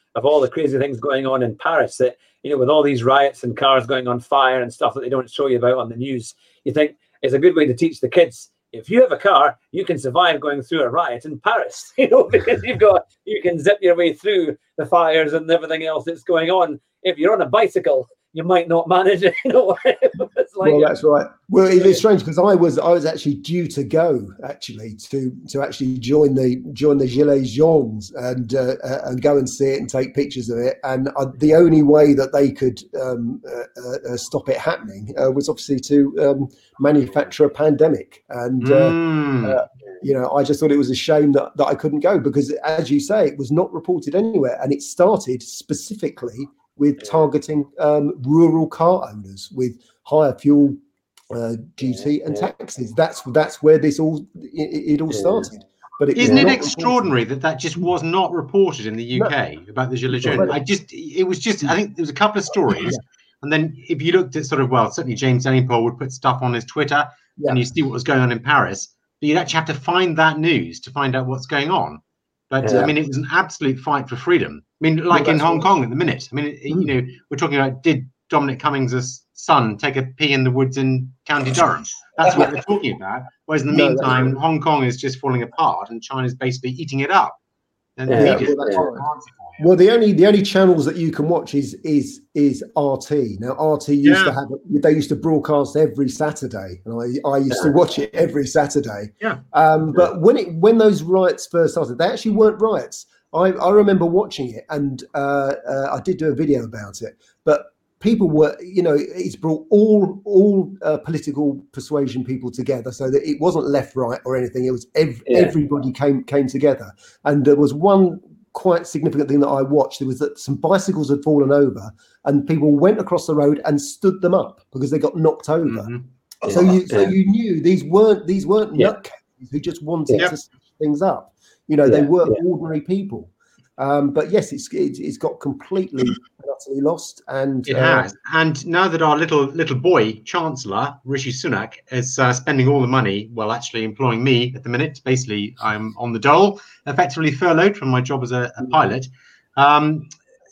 of all the crazy things going on in Paris, that, you know, with all these riots and cars going on fire and stuff that they don't show you about on the news, you think it's a good way to teach the kids. If you have a car, you can survive going through a riot in Paris, you know, because you've got, you can zip your way through the fires and everything else that's going on. If you're on a bicycle, you might not manage it, you know. It's like, well, that's right. Well, it is strange because I was I was actually due to go actually to to actually join the join the Gilets Jaunes and uh, uh, and go and see it and take pictures of it. And uh, the only way that they could um, uh, uh, stop it happening uh, was obviously to um, manufacture a pandemic. And uh, Mm. uh, you know, I just thought it was a shame that, that I couldn't go because, as you say, it was not reported anywhere, and it started specifically with targeting um, rural car owners with higher fuel uh, duty and taxes. That's that's where this all it, it all started. But it Isn't was it not extraordinary that that just was not reported in the U K No. about the Gilets No. Jaunes? I just, it was just, I think there was a couple of stories, and then if you looked at sort of, well, certainly James Delingpole would put stuff on his Twitter, Yeah. and you see what was going on in Paris, but you'd actually have to find that news to find out what's going on. But Yeah. I mean, it was an absolute fight for freedom. I mean, like Well, in that's Hong right. Kong at the minute. I mean, it, you Mm. know, we're talking about, did Dominic Cummings' son take a pee in the woods in County Durham? That's what we're talking about. Whereas in the No, that's meantime, right. Hong Kong is just falling apart and China's basically eating it up. And the Yeah, media- well, that's Yeah. right. Well, the only the only channels that you can watch is is is R T. Now, R T used Yeah. to have they used to broadcast every Saturday, and I, I used to Yeah. watch it every Saturday. Yeah. Um, but when it when those riots first started, they actually weren't riots. I, I remember watching it, and uh, uh, I did do a video about it. But people were, you know, it's brought all all uh, political persuasion people together, so that it wasn't left, right, or anything. It was ev- Yeah. everybody came came together, and there was one quite significant thing that I watched. There was that some bicycles had fallen over, and people went across the road and stood them up because they got knocked over. Mhm. So you so Yeah. you knew these weren't these weren't Yeah. nutcases who just wanted Yeah. to stitch things up. You know, they Yeah, were yeah. ordinary people. Um, but yes, it's, it's it's got completely and utterly lost. And It uh, has. And now that our little little boy, Chancellor, Rishi Sunak, is uh, spending all the money, well, actually employing me at the minute. Basically, I'm on the dole, effectively furloughed from my job as a, a pilot. Um,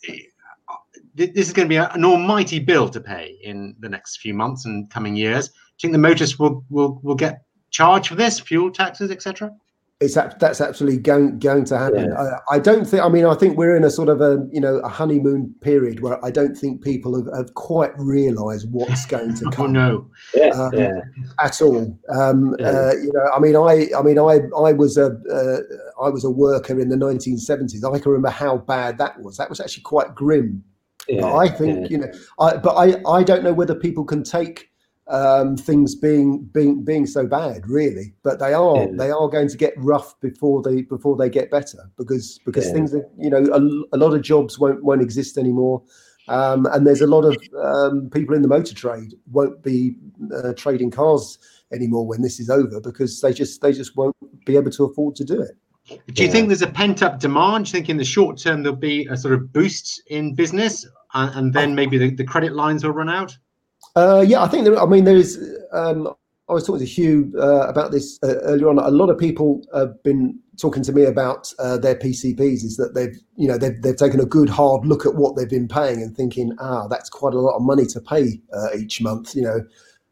th- this is going to be a, an almighty bill to pay in the next few months and coming years. Do you think the motorists will, will, will get charged for this, fuel taxes, et cetera? it's ab- that's absolutely going going to happen. Yeah. I, I don't think. I mean, I think we're in a sort of a you know a honeymoon period where I don't think people have, have quite realised what's going to Oh, come. no. Yeah, Um, yeah. At all. Um, Yeah. uh, you know, I mean, I, I mean, I, I was a, uh, I was a worker in the nineteen seventies. I can remember how bad that was. That was actually quite grim. yeah, But I think, yeah. you know, I, but I, I don't know whether people can take um, things being, being, being so bad, really. But they are, Yeah. they are going to get rough before they, before they get better, because, because Yeah. things are, you know, a, a lot of jobs won't, won't exist anymore. Um, and there's a lot of um, people in the motor trade won't be uh, trading cars anymore when this is over, because they just they just won't be able to afford to do it. Do you Yeah. think there's a pent up demand? Do you think in the short term there'll be a sort of boost in business, and, and then maybe the, the credit lines will run out? Uh, yeah, I think there. I mean, there is. Um, I was talking to Hugh uh, about this uh, earlier on. A lot of people have been talking to me about uh, their P C Ps. Is that they've, you know, they've they've taken a good hard look at what they've been paying and thinking, ah, that's quite a lot of money to pay uh, each month. You know,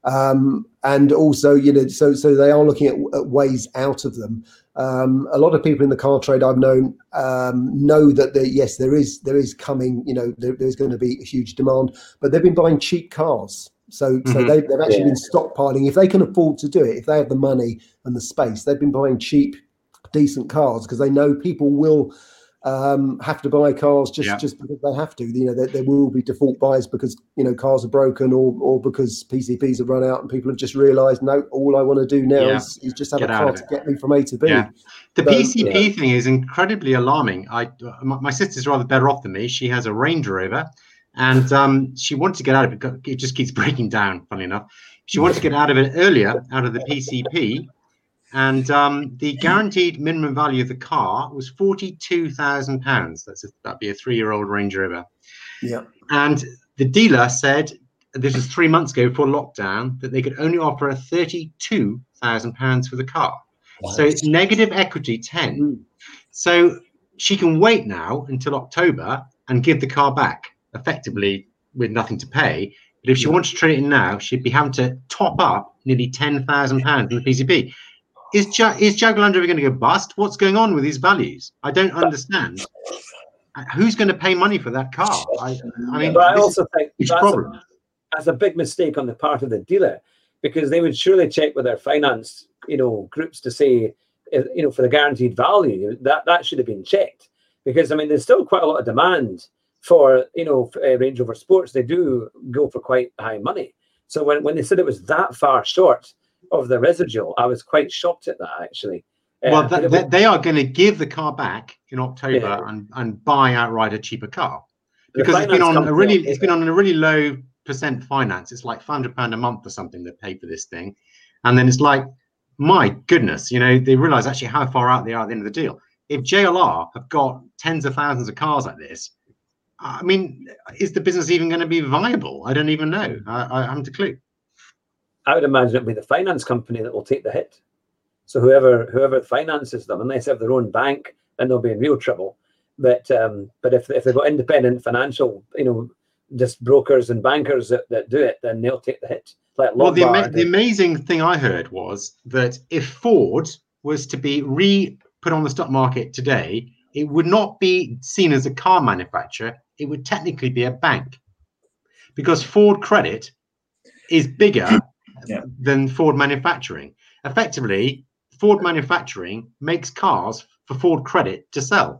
um, and also, you know, so so they are looking at, at ways out of them. Um, a lot of people in the car trade I've known um, know that there, yes, there is there is coming. You know, there, there's going to be a huge demand, but they've been buying cheap cars. So, so Mhm. they, they've actually Yeah. been stockpiling. If they can afford to do it, if they have the money and the space, they've been buying cheap, decent cars because they know people will um, have to buy cars just, Yeah. just because they have to. You know, there, there will be default buys because, you know, cars are broken, or or because P C Ps have run out and people have just realised, no, all I want to do now Yeah. is, is just have Get a out car of to it. get me from A to B. Yeah. The So, P C P yeah. thing is incredibly alarming. I my, my sister's rather better off than me. She has a Range Rover, and um, she wanted to get out of it. because It just keeps breaking down. Funny enough, she wanted to get out of it earlier, out of the P C P, and um, the guaranteed minimum value of the car was forty-two thousand pounds. That's a, that'd be a three-year-old Range Rover. Yeah. And the dealer said, this was three months ago before lockdown, that they could only offer a thirty-two thousand pounds for the car. So it's negative equity ten. Mm. So she can wait now until October and give the car back effectively with nothing to pay. But if she wants to trade it in now, she'd be having to top up nearly ten thousand pounds in the P C P. Is, ja- is Jaguar Land Rover going to go bust? What's going on with these values? I don't understand. Who's going to pay money for that car? I, I mean, but I this also is think a huge that's problem. A, that's a big mistake on the part of the dealer, because they would surely check with their finance, you know, groups to say, you know, for the guaranteed value, that that should have been checked. Because I mean, there's still quite a lot of demand for, you know, uh, Range Rover Sports. They do go for quite high money. So when, when they said it was that far short of the residual, I was quite shocked at that, actually. Uh, Well, that, was, that, they are going to give the car back in October yeah. and, and buy outright a cheaper car, because it's been on a really it's been on a really low percent finance. It's like five hundred pounds a month or something that pay for this thing, and then it's like, my goodness, you know, they realise actually how far out they are at the end of the deal. If J L R have got tens of thousands of cars like this, I mean, is the business even going to be viable? I don't even know. I, I haven't a clue. I would imagine it'll be the finance company that will take the hit. So whoever whoever finances them, unless they have their own bank, then they'll be in real trouble. But um, but if if they've got independent financial, you know, just brokers and bankers that, that do it, then they'll take the hit. Like well, the, ama- and- the amazing thing I heard was that if Ford was to be re put on the stock market today, it would not be seen as a car manufacturer. It would technically be a bank, because Ford Credit is bigger yeah. than Ford Manufacturing. Effectively, Ford Manufacturing makes cars for Ford Credit to sell,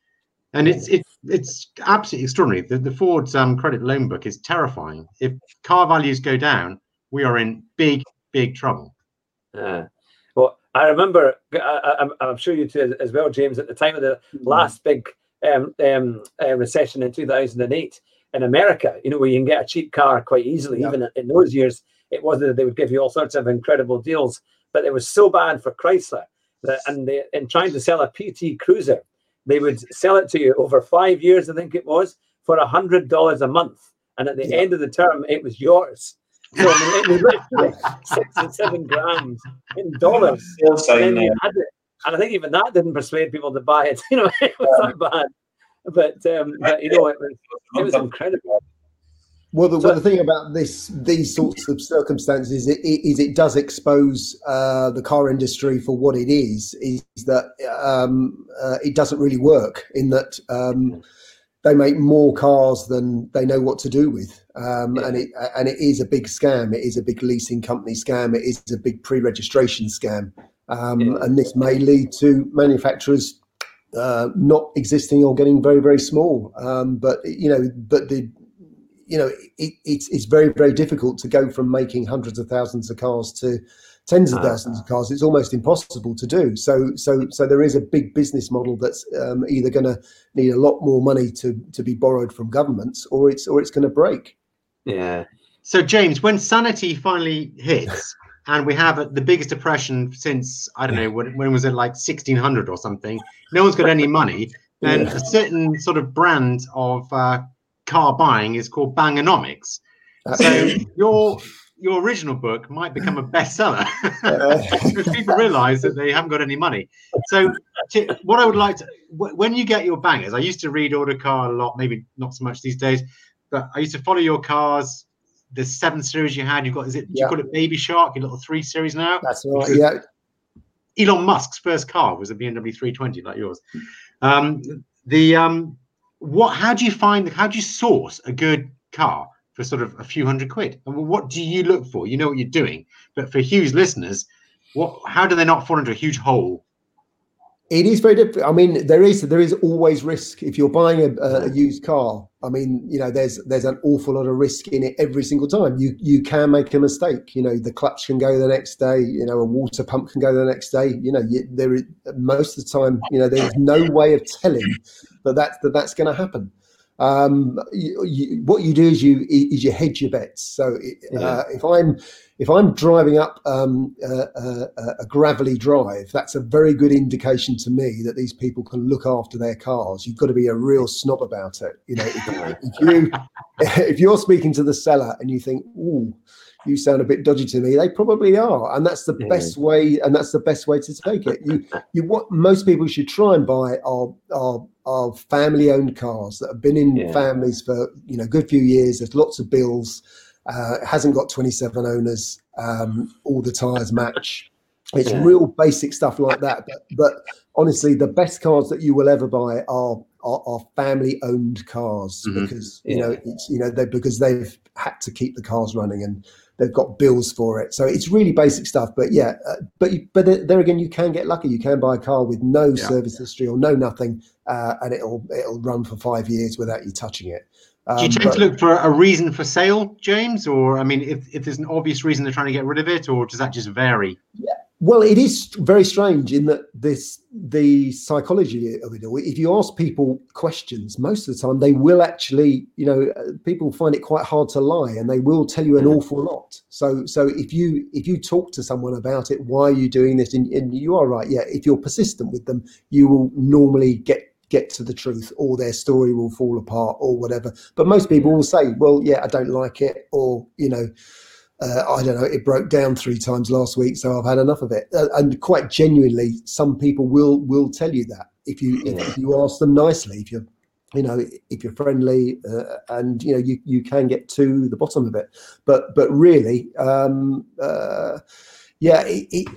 and it's it, it's absolutely extraordinary. The, the Ford's um, credit loan book is terrifying. If car values go down, we are in big, big trouble. Uh, well, I remember, I, I'm, I'm sure you too as well, James, at the time of the mm-hmm. last big um, um, uh, recession in two thousand eight in America, you know, where you can get a cheap car quite easily. Yeah. Even in those years, it wasn't that they would give you all sorts of incredible deals, but it was so bad for Chrysler that, and they, in trying to sell a P T Cruiser, they would sell it to you over five years, I think it was, for a hundred dollars a month, and at the yeah. end of the term, it was yours. So I mean, it was literally six and seven grand in dollars. Still saying and, you had it. And I think even that didn't persuade people to buy it. You know, it was that bad. But um, but you know, it was it was incredible. Well, the, so, well, the thing about this, these sorts of circumstances is it, is it does expose uh, the car industry for what it is, is that um, uh, it doesn't really work in that um, they make more cars than they know what to do with. Um, yeah. And it and it is a big scam. It is a big leasing company scam. It is a big pre-registration scam. Um, yeah. And this may lead to manufacturers uh, not existing or getting very, very small. Um, but, you know, but the you know, it, it's it's very, very difficult to go from making hundreds of thousands of cars to tens of thousands of cars. It's almost impossible to do. So so so there is a big business model that's um, either going to need a lot more money to to be borrowed from governments, or it's or it's going to break. Yeah. So James, when sanity finally hits, and we have the biggest depression since, I don't know, when, when was it, like sixteen hundred or something? No one's got any money. Then yeah. a certain sort of brand of uh, car buying is called Bangonomics. So your your original book might become a bestseller because people realise that they haven't got any money. So t- what I would like to, w- when you get your bangers, I used to read Autocar a lot, maybe not so much these days, but I used to follow your cars. The seven series you had, you've got, is it, do yeah. you call it Baby Shark, your little three series now? That's right, yeah. Elon Musk's first car was a B M W three twenty, like yours. Um, the, um, What? How do you find? How do you source a good car for sort of a few hundred quid? And what do you look for? You know what you're doing, but for Hugh's listeners, what? How do they not fall into a huge hole? It is very different. I mean, there is there is always risk if you're buying a, a used car. I mean, you know, there's there's an awful lot of risk in it every single time. You you can make a mistake. You know, the clutch can go the next day. You know, a water pump can go the next day. You know, you, there is most of the time. You know, there's no way of telling that that's that that's going to happen. Um, you, you, what you do is you is you hedge your bets. So uh, yeah. if I'm if I'm driving up um, a, a, a gravelly drive, that's a very good indication to me that these people can look after their cars. You've got to be a real snob about it. You know, if, if you if you're speaking to the seller and you think, "Ooh, you sound a bit dodgy to me," they probably are, and that's the yeah. best way. And that's the best way to take it. You you what most people should try and buy are are are family-owned cars that have been in Yeah. families for you know a good few years. There's lots of bills. Uh, it hasn't got twenty-seven owners. Um, all the tyres match. It's Yeah. real basic stuff like that. But, but honestly, the best cars that you will ever buy are are, are family-owned cars Mhm. because you Yeah. know it's you know they because they've had to keep the cars running and they've got bills for it. So it's really basic stuff. But yeah, uh, but but there again, you can get lucky. You can buy a car with no Yeah. service history or no nothing, uh, and it'll it'll run for five years without you touching it. Um, Do you tend but, to look for a reason for sale, James? Or, I mean, if, if there's an obvious reason they're trying to get rid of it, or does that just vary? Well, it is very strange in that this the psychology of it all. If you ask people questions, most of the time they will actually, you know, uh, people find it quite hard to lie, and they will tell you an awful lot. So, so if you if you talk to someone about it, why are you doing this? And, and you are right, yeah. If you're persistent with them, you will normally get get to the truth, or their story will fall apart, or whatever. But most people will say, well, yeah, I don't like it, or you know. Uh, I don't know, it broke down three times last week, so I've had enough of it. Uh, and quite genuinely, some people will will tell you that if you if, Yeah. if you ask them nicely, if you're you know if you're friendly, uh, and you know you, you can get to the bottom of it. But but really, um, uh, yeah, it, it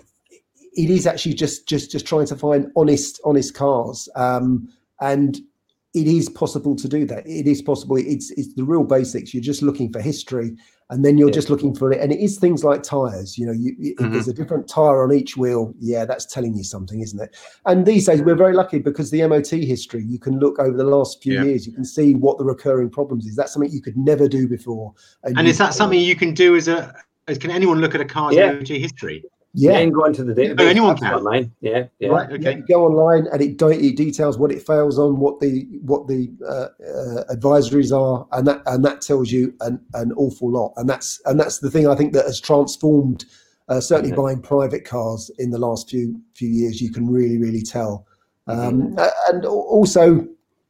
it is actually just just just trying to find honest honest cars, um, and it is possible to do that. It is possible. It's it's the real basics. You're just looking for history. And then you're Yeah. just looking for it, and it is things like tires. You know, you, if Mhm. there's a different tire on each wheel, yeah, that's telling you something, isn't it? And these days we're very lucky because the M O T history. You can look over the last few Yeah. years. You can see what the recurring problems is. That's something you could never do before. And you- is that something you can do as a, as can anyone look at a car's Yeah. M O T history? Yeah, Yeah, and go into the database. Oh, anyone That's can. online. Yeah, yeah. Right, Yeah, okay. you go online and it, de- it details what it fails on, what the what the uh, uh, advisories are, and that and that tells you an, an awful lot. And that's and that's the thing I think that has transformed uh, certainly Mhm. buying private cars in the last few few years. You can really really tell, um, Mhm. uh, and al- also.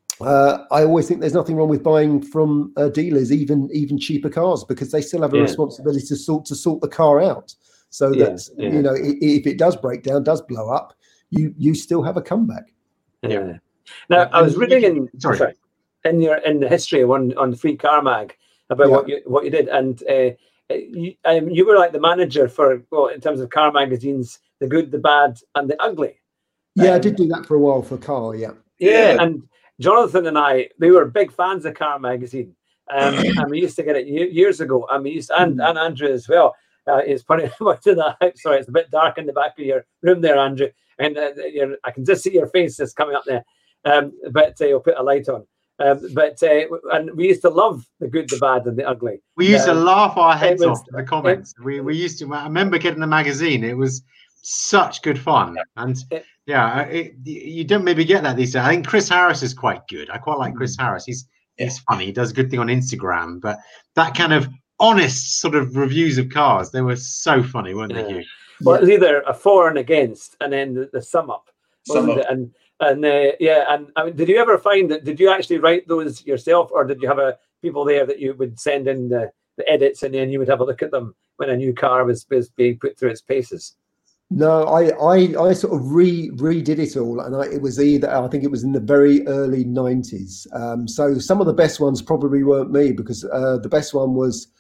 Uh, I always think there's nothing wrong with buying from uh, dealers, even even cheaper cars, because they still have a Yeah. responsibility to sort to sort the car out, so Yeah, that yeah. you know i- if it does break down, does blow up, you you still have a comeback. Yeah. Now, Yeah, I was and reading you in can- sorry. sorry, in your in the history of one on the Free Car Mag about Yeah. what you what you did, and uh, you, um, you were like the manager for well, in terms of car magazines, the good, the bad, and the ugly. Yeah, I Um, did do that for a while for car. Yeah, Yeah, Yeah. and Jonathan and I, we were big fans of Car Magazine, um, and we used to get it ye- years ago. And we used and and Andrew as well. Uh, it's funny. To the sorry, it's a bit dark in the back of your room there, Andrew, and uh, you're, I can just see your face that's coming up there. Um, but uh, you'll put a light on. Um, but uh, and we used to love the good, the bad, and the ugly. We used to Um, laugh our heads was- off to the comments. we we used to. I remember getting the magazine. It was such good fun, and It- yeah, it, you don't maybe get that these days. I think Chris Harris is quite good. I quite like Chris Harris. He's he's funny. He does a good thing on Instagram. But that kind of honest sort of reviews of cars, they were so funny, weren't they, Yeah. Hugh? Well, Yeah. it was either a for and against, and then the, the sum up, Sum wasn't up. it? And and uh, yeah, and I mean, did you ever find that? Did you actually write those yourself, or did you have a people there that you would send in the, the edits, and then you would have a look at them when a new car was, was being put through its paces? no, I I, I sort of re redid it all, and I, it was either I think it was in the very early nineties. Um, so some of the best ones probably weren't me, because uh, the best one was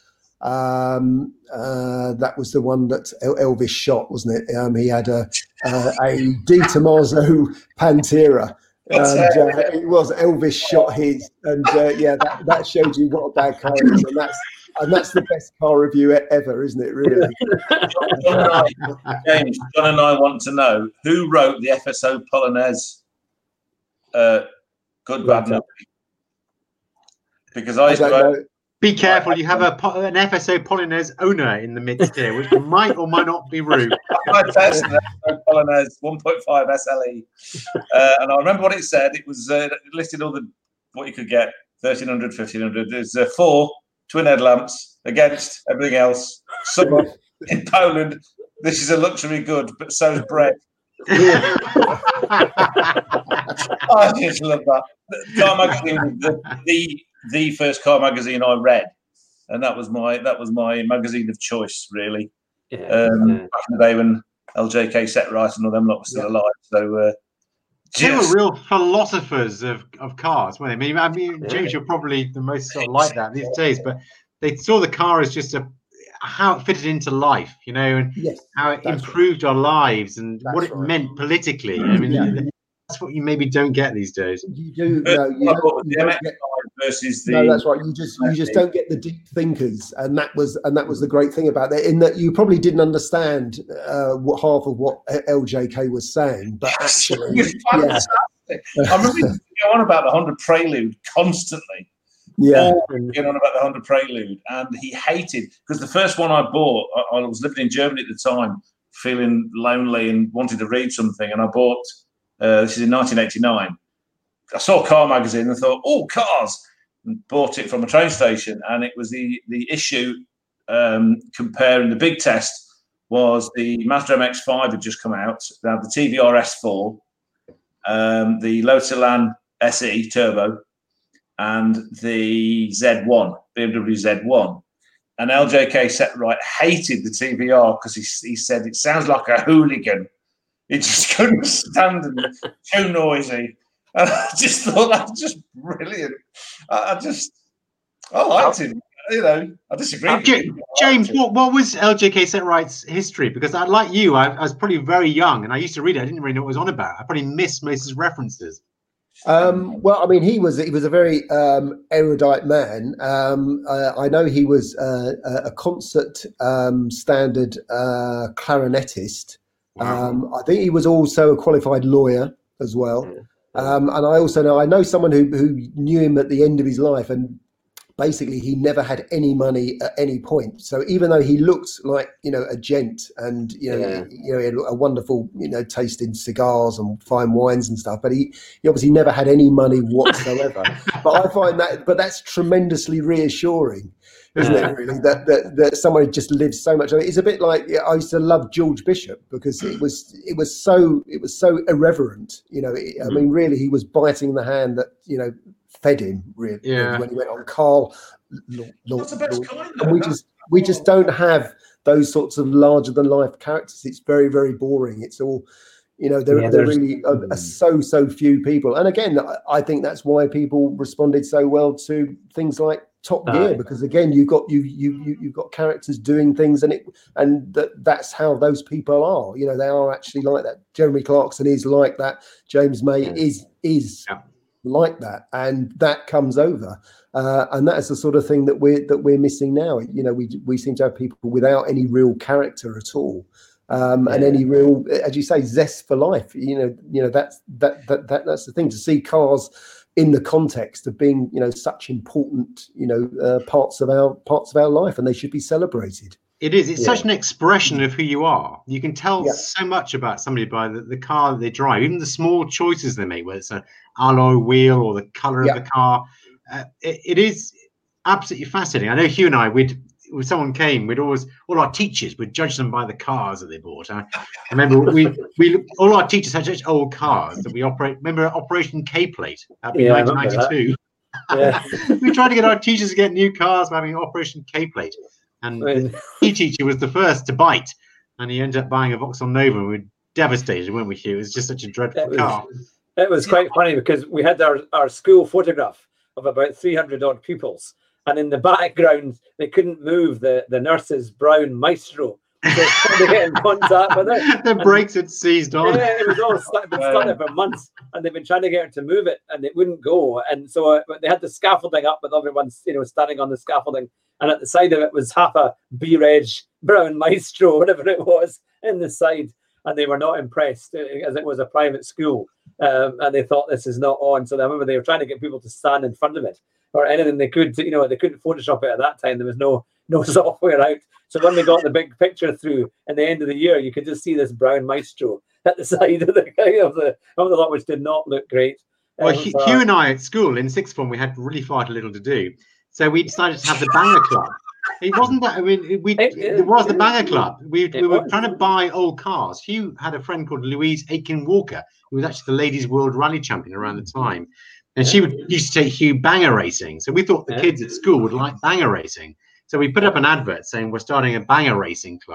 um, uh, that was the one that El- Elvis shot, wasn't it? Um, he had a uh, a Di Tommaso Pantera. That's And uh, it was Elvis shot his, and uh, yeah, that, that showed you what a bad car it is, and that's and that's the best car review e- ever, isn't it? Really? John and I, James, John and I want to know who wrote the F S O Polonaise uh, Good Bad Right. Movie. Because I, I don't wrote, know. Be careful, you have a po- an F S O Polonaise owner in the midst here, which might or might not be rude. I tested an F S O Polonaise one point five S L E, uh, and I remember what it said. It was uh, it listed all the what you could get: thirteen hundred, fifteen hundred. There's uh, four twin headlamps against everything else. So in Poland, this is a luxury good, but so's bread. I just love that. The car magazine, was the, the the first car magazine I read, and that was my that was my magazine of choice, really. Yeah, Um, yeah. Back in the day when L J K Setright and all them lot were still Yeah. alive. So uh, They Just, were real philosophers of, of cars, weren't they? I mean, I mean, James, you're probably the most sort of like that these days, but they saw the car as just a how it fitted into life, you know, and Yes, how it that's improved our lives and That's what it right. meant politically. I mean, Yeah. that's what you maybe don't get these days. You do no, you don't, you the don't M X get. five versus the. No, that's right. You just you just don't get the deep thinkers, and that was and that was the great thing about that. In that you probably didn't understand uh, what half of what L J K was saying, but actually, You're fantastic. I remember you go on about the Honda Prelude constantly. yeah, Going on about the Honda Prelude, and he hated because the first one I bought, I, I was living in Germany at the time, feeling lonely and wanted to read something, and I bought. Uh, this is in nineteen eighty-nine. I saw a car magazine and thought, "Oh, cars!" and bought it from a train station, and it was the the issue um, comparing the big test was the Mazda M X five had just come out. They had the T V R S four, um, the Lotus Elan S E Turbo, and the Z one, B M W Z one. And L J K Setright hated the T V R because he, he said it sounds like a hooligan. He just couldn't stand it. Too noisy. And I just thought that was just brilliant. I, I just, I liked him. You know, I disagree. Uh, J- James, what, what was L J K Setright's history? Because I, like you, I, I was probably very young and I used to read it. I didn't really know what it was on about. I probably missed most of his references. Um, well, I mean, he was he was a very um, erudite man. Um, uh, I know he was uh, a concert um, standard uh, clarinetist. Wow. Um, I think he was also a qualified lawyer as well. Um, and I also know I know someone who who knew him at the end of his life, and basically he never had any money at any point. So even though he looked like, you know, a gent and, you know, Yeah. you know, he had a wonderful, you know, taste in cigars and fine wines and stuff, but he, he obviously never had any money whatsoever. But I find that, but that's tremendously reassuring, isn't Yeah. it, really, that, that, that someone who just lives so much. I mean, it's a bit like, yeah, I used to love George Bishop because it was, it was so, it was so irreverent, you know, it, I mean, really, he was biting the hand that, you know, fed him really, Yeah. really when he went on Carl. Lord, What's the best Lord, kind? and we just we just don't have those sorts of larger than life characters. It's very very boring. It's all, you know, there Yeah, there there's- really are, are so so few people. And again, I- I think that's why people responded so well to things like Top Gear, Aye. because again, you've got you you you you've got characters doing things, and it and that that's how those people are. You know, they are actually like that. Jeremy Clarkson is like that. James May Yeah. is is. Yeah. like that, and that comes over, uh, and that is the sort of thing that we're that we're missing now. You know, we we seem to have people without any real character at all, um, and Yeah. any real, as you say, zest for life. You know, you know that's that that, that that's the thing, to see cars in the context of being, you know, such important, you know, uh, parts of our parts of our life, and they should be celebrated. It is. It's Yeah. such an expression of who you are. You can tell Yeah. so much about somebody by the, the car that they drive, even the small choices they make, whether it's an alloy wheel or the color Yeah. of the car. Uh, it, it is absolutely fascinating. I know Hugh and I, we'd, when someone came, we'd always, all our teachers would judge them by the cars that they bought. I remember we, we, all our teachers had such old cars that we operate. Remember Operation K Plate? That'd be Yeah, I remember nineteen ninety-two. Yeah. We tried to get our teachers to get new cars by having Operation K Plate. And the key teacher was the first to bite, and he ended up buying a Vauxhall Nova. We were devastated, weren't we, Hugh? It was just such a dreadful It was- car. It was quite funny because we had our, our school photograph of about three hundred odd pupils. And in the background, they couldn't move the, the nurse's brown Maestro. So they were trying to get in contact with it. The brakes had seized on. Yeah, it was all stuck, been stuck there for months, and they've been trying to get her to move it, and it wouldn't go. And so uh, they had the scaffolding up with everyone, you know, standing on the scaffolding, and at the side of it was half a B-Reg brown Maestro, whatever it was, in the side. And they were not impressed, uh, as it was a private school, um, and they thought this is not on. So I remember they were trying to get people to stand in front of it or anything they could. To, you know, they couldn't Photoshop it at that time. There was no no software out. So when they got the big picture through at the end of the year, you could just see this brown Maestro at the side of the of the of the lot, which did not look great. Well, Um, Hugh so- Hugh and I at school in sixth form, we had really far too little to do. So we decided to have the Banger Club. It wasn't that, I mean, we, It- it- it was the Banger Club. We, It we were was. trying to buy old cars. Hugh had a friend called Louise Aitken Walker, who was actually the ladies' world rally champion around the time. And she would used to take Hugh banger racing. So we thought the Yeah. kids at school would like banger racing. So we put up an advert saying we're starting a banger racing club.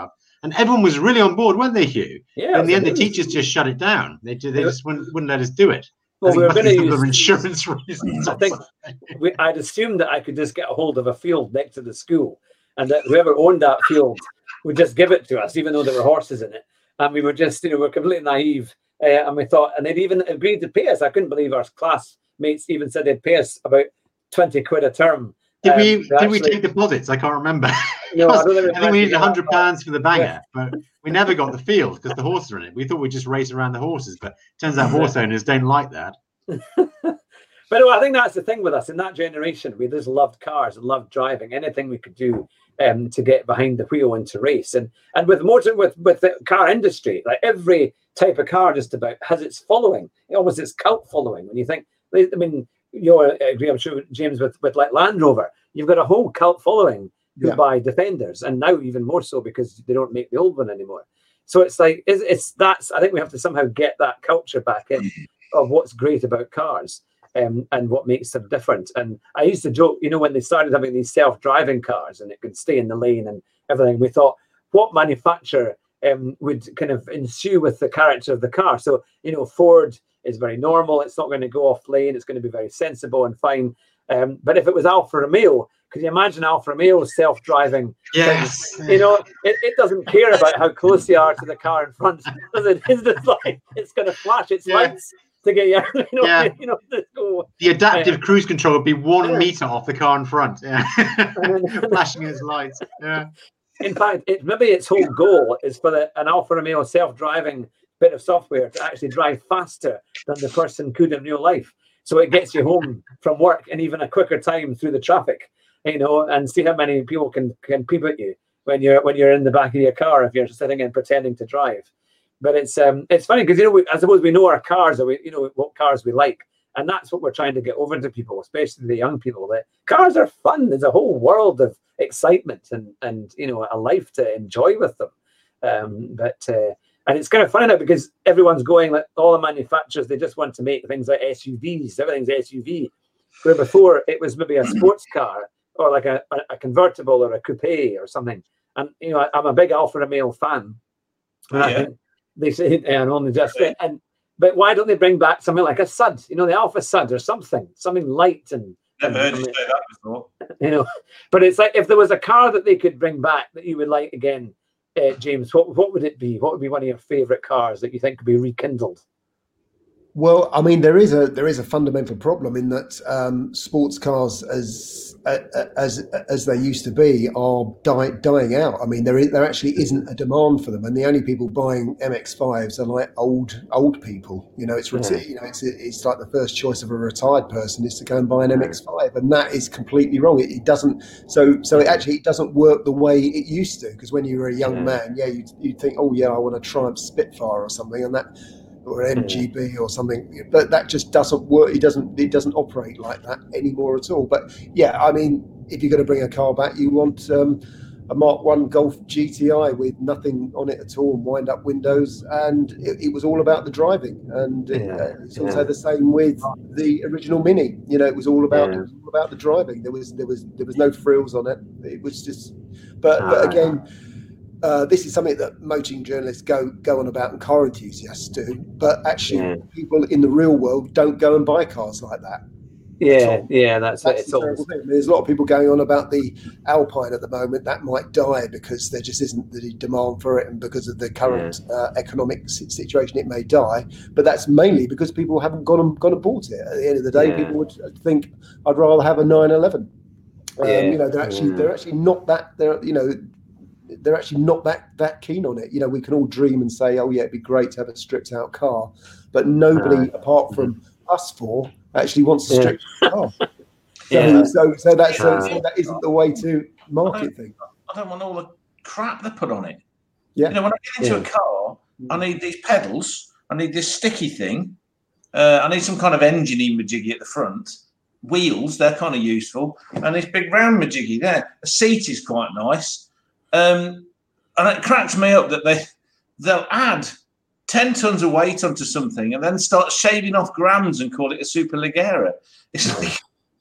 And everyone was really on board, weren't they, Hugh? Yeah. In the end, the teachers just shut it down. They they just wouldn't, wouldn't let us do it. Well, we were going to use insurance reasons. I think we, I'd assumed that I could just get a hold of a field next to the school, and that whoever owned that field would just give it to us, even though there were horses in it. And we were just, you know, we're completely naive. Uh, and we thought, and they'd even agreed to pay us. I couldn't believe our classmates even said they'd pay us about twenty quid a term. Did we? Um, did actually, we take deposits? I can't remember. No, I, don't think I think we needed a hundred pounds for the banger, Yeah. but we never got the field because the horses are in it. We thought we'd just race around the horses, but turns out horse owners don't like that. But no, I think that's the thing with us in that generation. We just loved cars and loved driving. Anything we could do um, to get behind the wheel and to race. And and with motor, with with the car industry, like every type of car just about has its following, almost its cult following. When you think, I mean, you're agree, I'm sure, James, with with like Land Rover, you've got a whole cult following who Yeah. buy Defenders, and now even more so because they don't make the old one anymore. So it's like it's, it's that's. I think we have to somehow get that culture back in of what's great about cars. Um, and what makes them different. And I used to joke, you know, when they started having these self-driving cars and it could stay in the lane and everything, we thought, what manufacturer um, would kind of ensue with the character of the car? So, you know, Ford is very normal. It's not going to go off lane. It's going to be very sensible and fine. Um, but if it was Alfa Romeo, could you imagine Alfa Romeo self-driving? Yes. things? You know, it, it doesn't care about how close you are to the car in front. It's just like, it's going to flash its Yeah. lights to get you, you know, Yeah. you know, to go. The adaptive Yeah. cruise control would be one Yeah. meter off the car in front. Yeah. And then- Flashing his lights. Yeah. In fact, it, maybe its whole goal is for the, an Alfa Romeo self-driving bit of software to actually drive faster than the person could in real life. So it gets you home from work in even a quicker time through the traffic, you know, and see how many people can can peep at you when you're when you're in the back of your car if you're sitting and pretending to drive. But it's um it's funny because, you know, we, I suppose we know our cars, or we, you know, what cars we like, and that's what we're trying to get over to people, especially the young people, that cars are fun. There's a whole world of excitement and and you know, a life to enjoy with them. Um, but uh, and it's kind of funny now because everyone's going, like all the manufacturers, they just want to make things like S U Vs. Everything's S U V, where before it was maybe a sports car or like a, a, a convertible or a coupe or something. And you know, I, I'm a big Alfa Romeo fan. And I Yeah. think they say, and only just and but why don't they bring back something like a Sud? You know, the Alpha Sud or something, something light and, Never and heard you say that before. you know. But it's like if there was a car that they could bring back that you would like again, uh, James, what what would it be? What would be one of your favourite cars that you think could be rekindled? Well, I mean, there is a there is a fundamental problem in that um, sports cars, as uh, as as they used to be, are die, dying out. I mean, there is, there actually isn't a demand for them, and the only people buying M X fives are like old old people. You know, it's Yeah. you know, it's it's like the first choice of a retired person is to go and buy an M X five, and that is completely wrong. It, it doesn't. So so it actually it doesnesn't work the way it used to. Because when you were a young Yeah. man, yeah, you you think, oh yeah, I want a Triumph Spitfire or something, and that. Or an M G B or something, but that just doesn't work. It doesn't. It doesn't operate like that anymore at all. But yeah, I mean, if you're going to bring a car back, you want um, a Mark One Golf G T I with nothing on it at all, and wind-up windows, and it, it was all about the driving. And it, Yeah, uh, it's also yeah. the same with the original Mini. You know, it was all about Yeah. it was all about the driving. There was there was there was no frills on it. It was just. But Ah, but again. Uh, this is something that motoring journalists go go on about and car enthusiasts do, but actually Yeah. people in the real world don't go and buy cars like that. Yeah, yeah, that's, That's it. It's the always terrible thing. I mean, there's a lot of people going on about the Alpine at the moment. That might die because there just isn't the demand for it, and because of the current uh, economic si- situation, it may die. But that's mainly because people haven't gone and gone and bought it. At the end of the day, Yeah. people would think, "I'd rather have a nine eleven." Um, Yeah. You know, they're actually Yeah. they're actually not that. They're you know. They're actually not that that keen on it. You know, we can all dream and say, "Oh, yeah, it'd be great to have a stripped out car," but nobody, Uh, apart from us four, actually wants a Yeah. stripped out car. So, Yeah. so, so that's so, Uh, so that isn't the way to market things. I don't want all the crap they put on it. Yeah. You know, when I get into Yeah. a car, I need these pedals, I need this sticky thing, uh, I need some kind of engine majiggy at the front. Wheels, they're kind of useful, and this big round majiggy there. The seat is quite nice. Um, and it cracks me up that they they'll add ten tons of weight onto something and then start shaving off grams and call it a Superleggera. It's like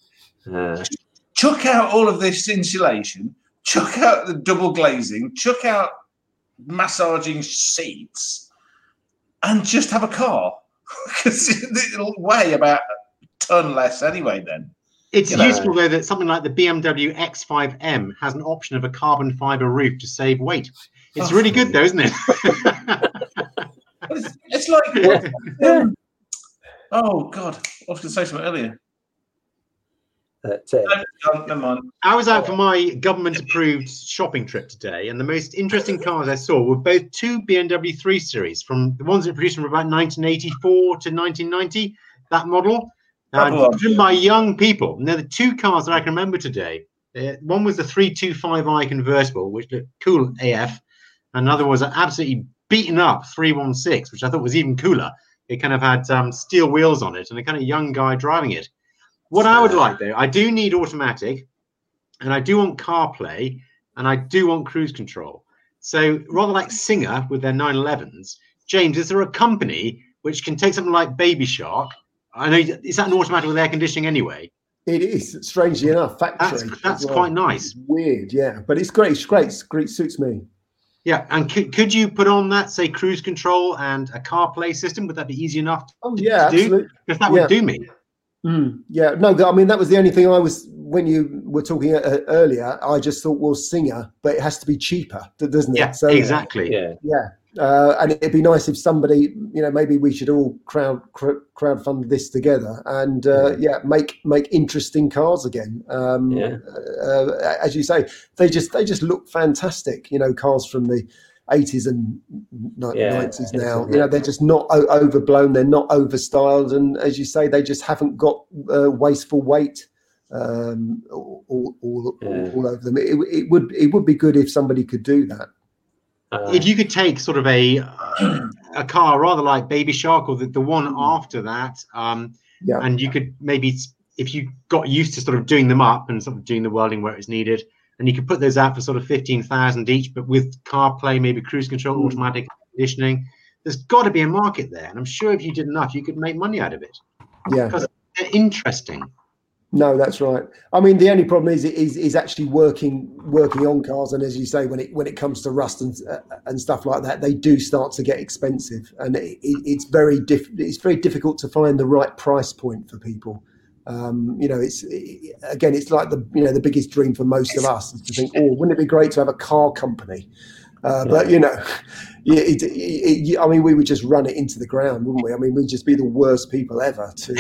uh, chuck out all of this insulation, chuck out the double glazing, chuck out massaging seats and just have a car because it'll weigh about a ton less anyway then. It's You know. useful though that something like the B M W X five M has an option of a carbon fiber roof to save weight. It's Oh, really good though, isn't it? It's, it's like, um, oh God, I was going to say something earlier. Uh, Tim. No, no, never mind. I was out for my government-approved shopping trip today, and the most interesting cars I saw were both two B M W three Series, from the ones that produced from about nineteen eighty-four to nineteen ninety, that model, uh, driven by young people. And they're the two cars that I can remember today. Uh, one was the three twenty-five i convertible, which looked cool A F. Another was an absolutely beaten up three sixteen, which I thought was even cooler. It kind of had um, steel wheels on it and a kind of young guy driving it. What I would like, though, I do need automatic, and I do want CarPlay, and I do want cruise control. So rather like Singer with their nine elevens, James, is there a company which can take something like Baby Shark? I know, is that an automatic with air conditioning anyway? It is, strangely enough, factory. That's, that's well. quite nice. It's weird, yeah, but it's great. It's great. It's great. Suits me. Yeah, and could, could you put on that, say, cruise control and a CarPlay system? Would that be easy enough to, Oh yeah, to do? absolutely. Because that Yeah. would do me. Mm, yeah, no, I mean, that was the only thing I was, when you were talking uh, earlier, I just thought, well, Singer, but it has to be cheaper, doesn't it? Yeah, So, exactly. Yeah. Yeah. Uh, and it'd be nice if somebody, you know, maybe we should all crowd cr- crowdfund this together and, uh, yeah, make make interesting cars again. Um, Yeah. uh, as you say, they just they just look fantastic. You know, cars from the eighties and Yeah. nineties now. You know, they're just not o- overblown. They're not overstyled, and as you say, they just haven't got uh, wasteful weight um, all all, all, Yeah. all over them. It, it would it would be good if somebody could do that. Uh, If you could take sort of a a car rather like Baby Shark or the, the one after that, um, Yeah. and you could maybe, if you got used to sort of doing them up and sort of doing the welding where it's needed, and you could put those out for sort of fifteen thousand each, but with CarPlay, maybe cruise control, Mm. automatic conditioning, there's got to be a market there. And I'm sure if you did enough, you could make money out of it Yeah. because they're interesting. No, that's right. I mean, the only problem is is is actually working working on cars, and as you say, when it when it comes to rust and uh, and stuff like that, they do start to get expensive, and it, it, it's very diff- it's very difficult to find the right price point for people. Um, you know, it's it, again, it's like the you know the biggest dream for most of us is to think, oh, wouldn't it be great to have a car company? Uh, but you know, it, it, it, I mean, we would just run it into the ground, wouldn't we? I mean, we'd just be the worst people ever to.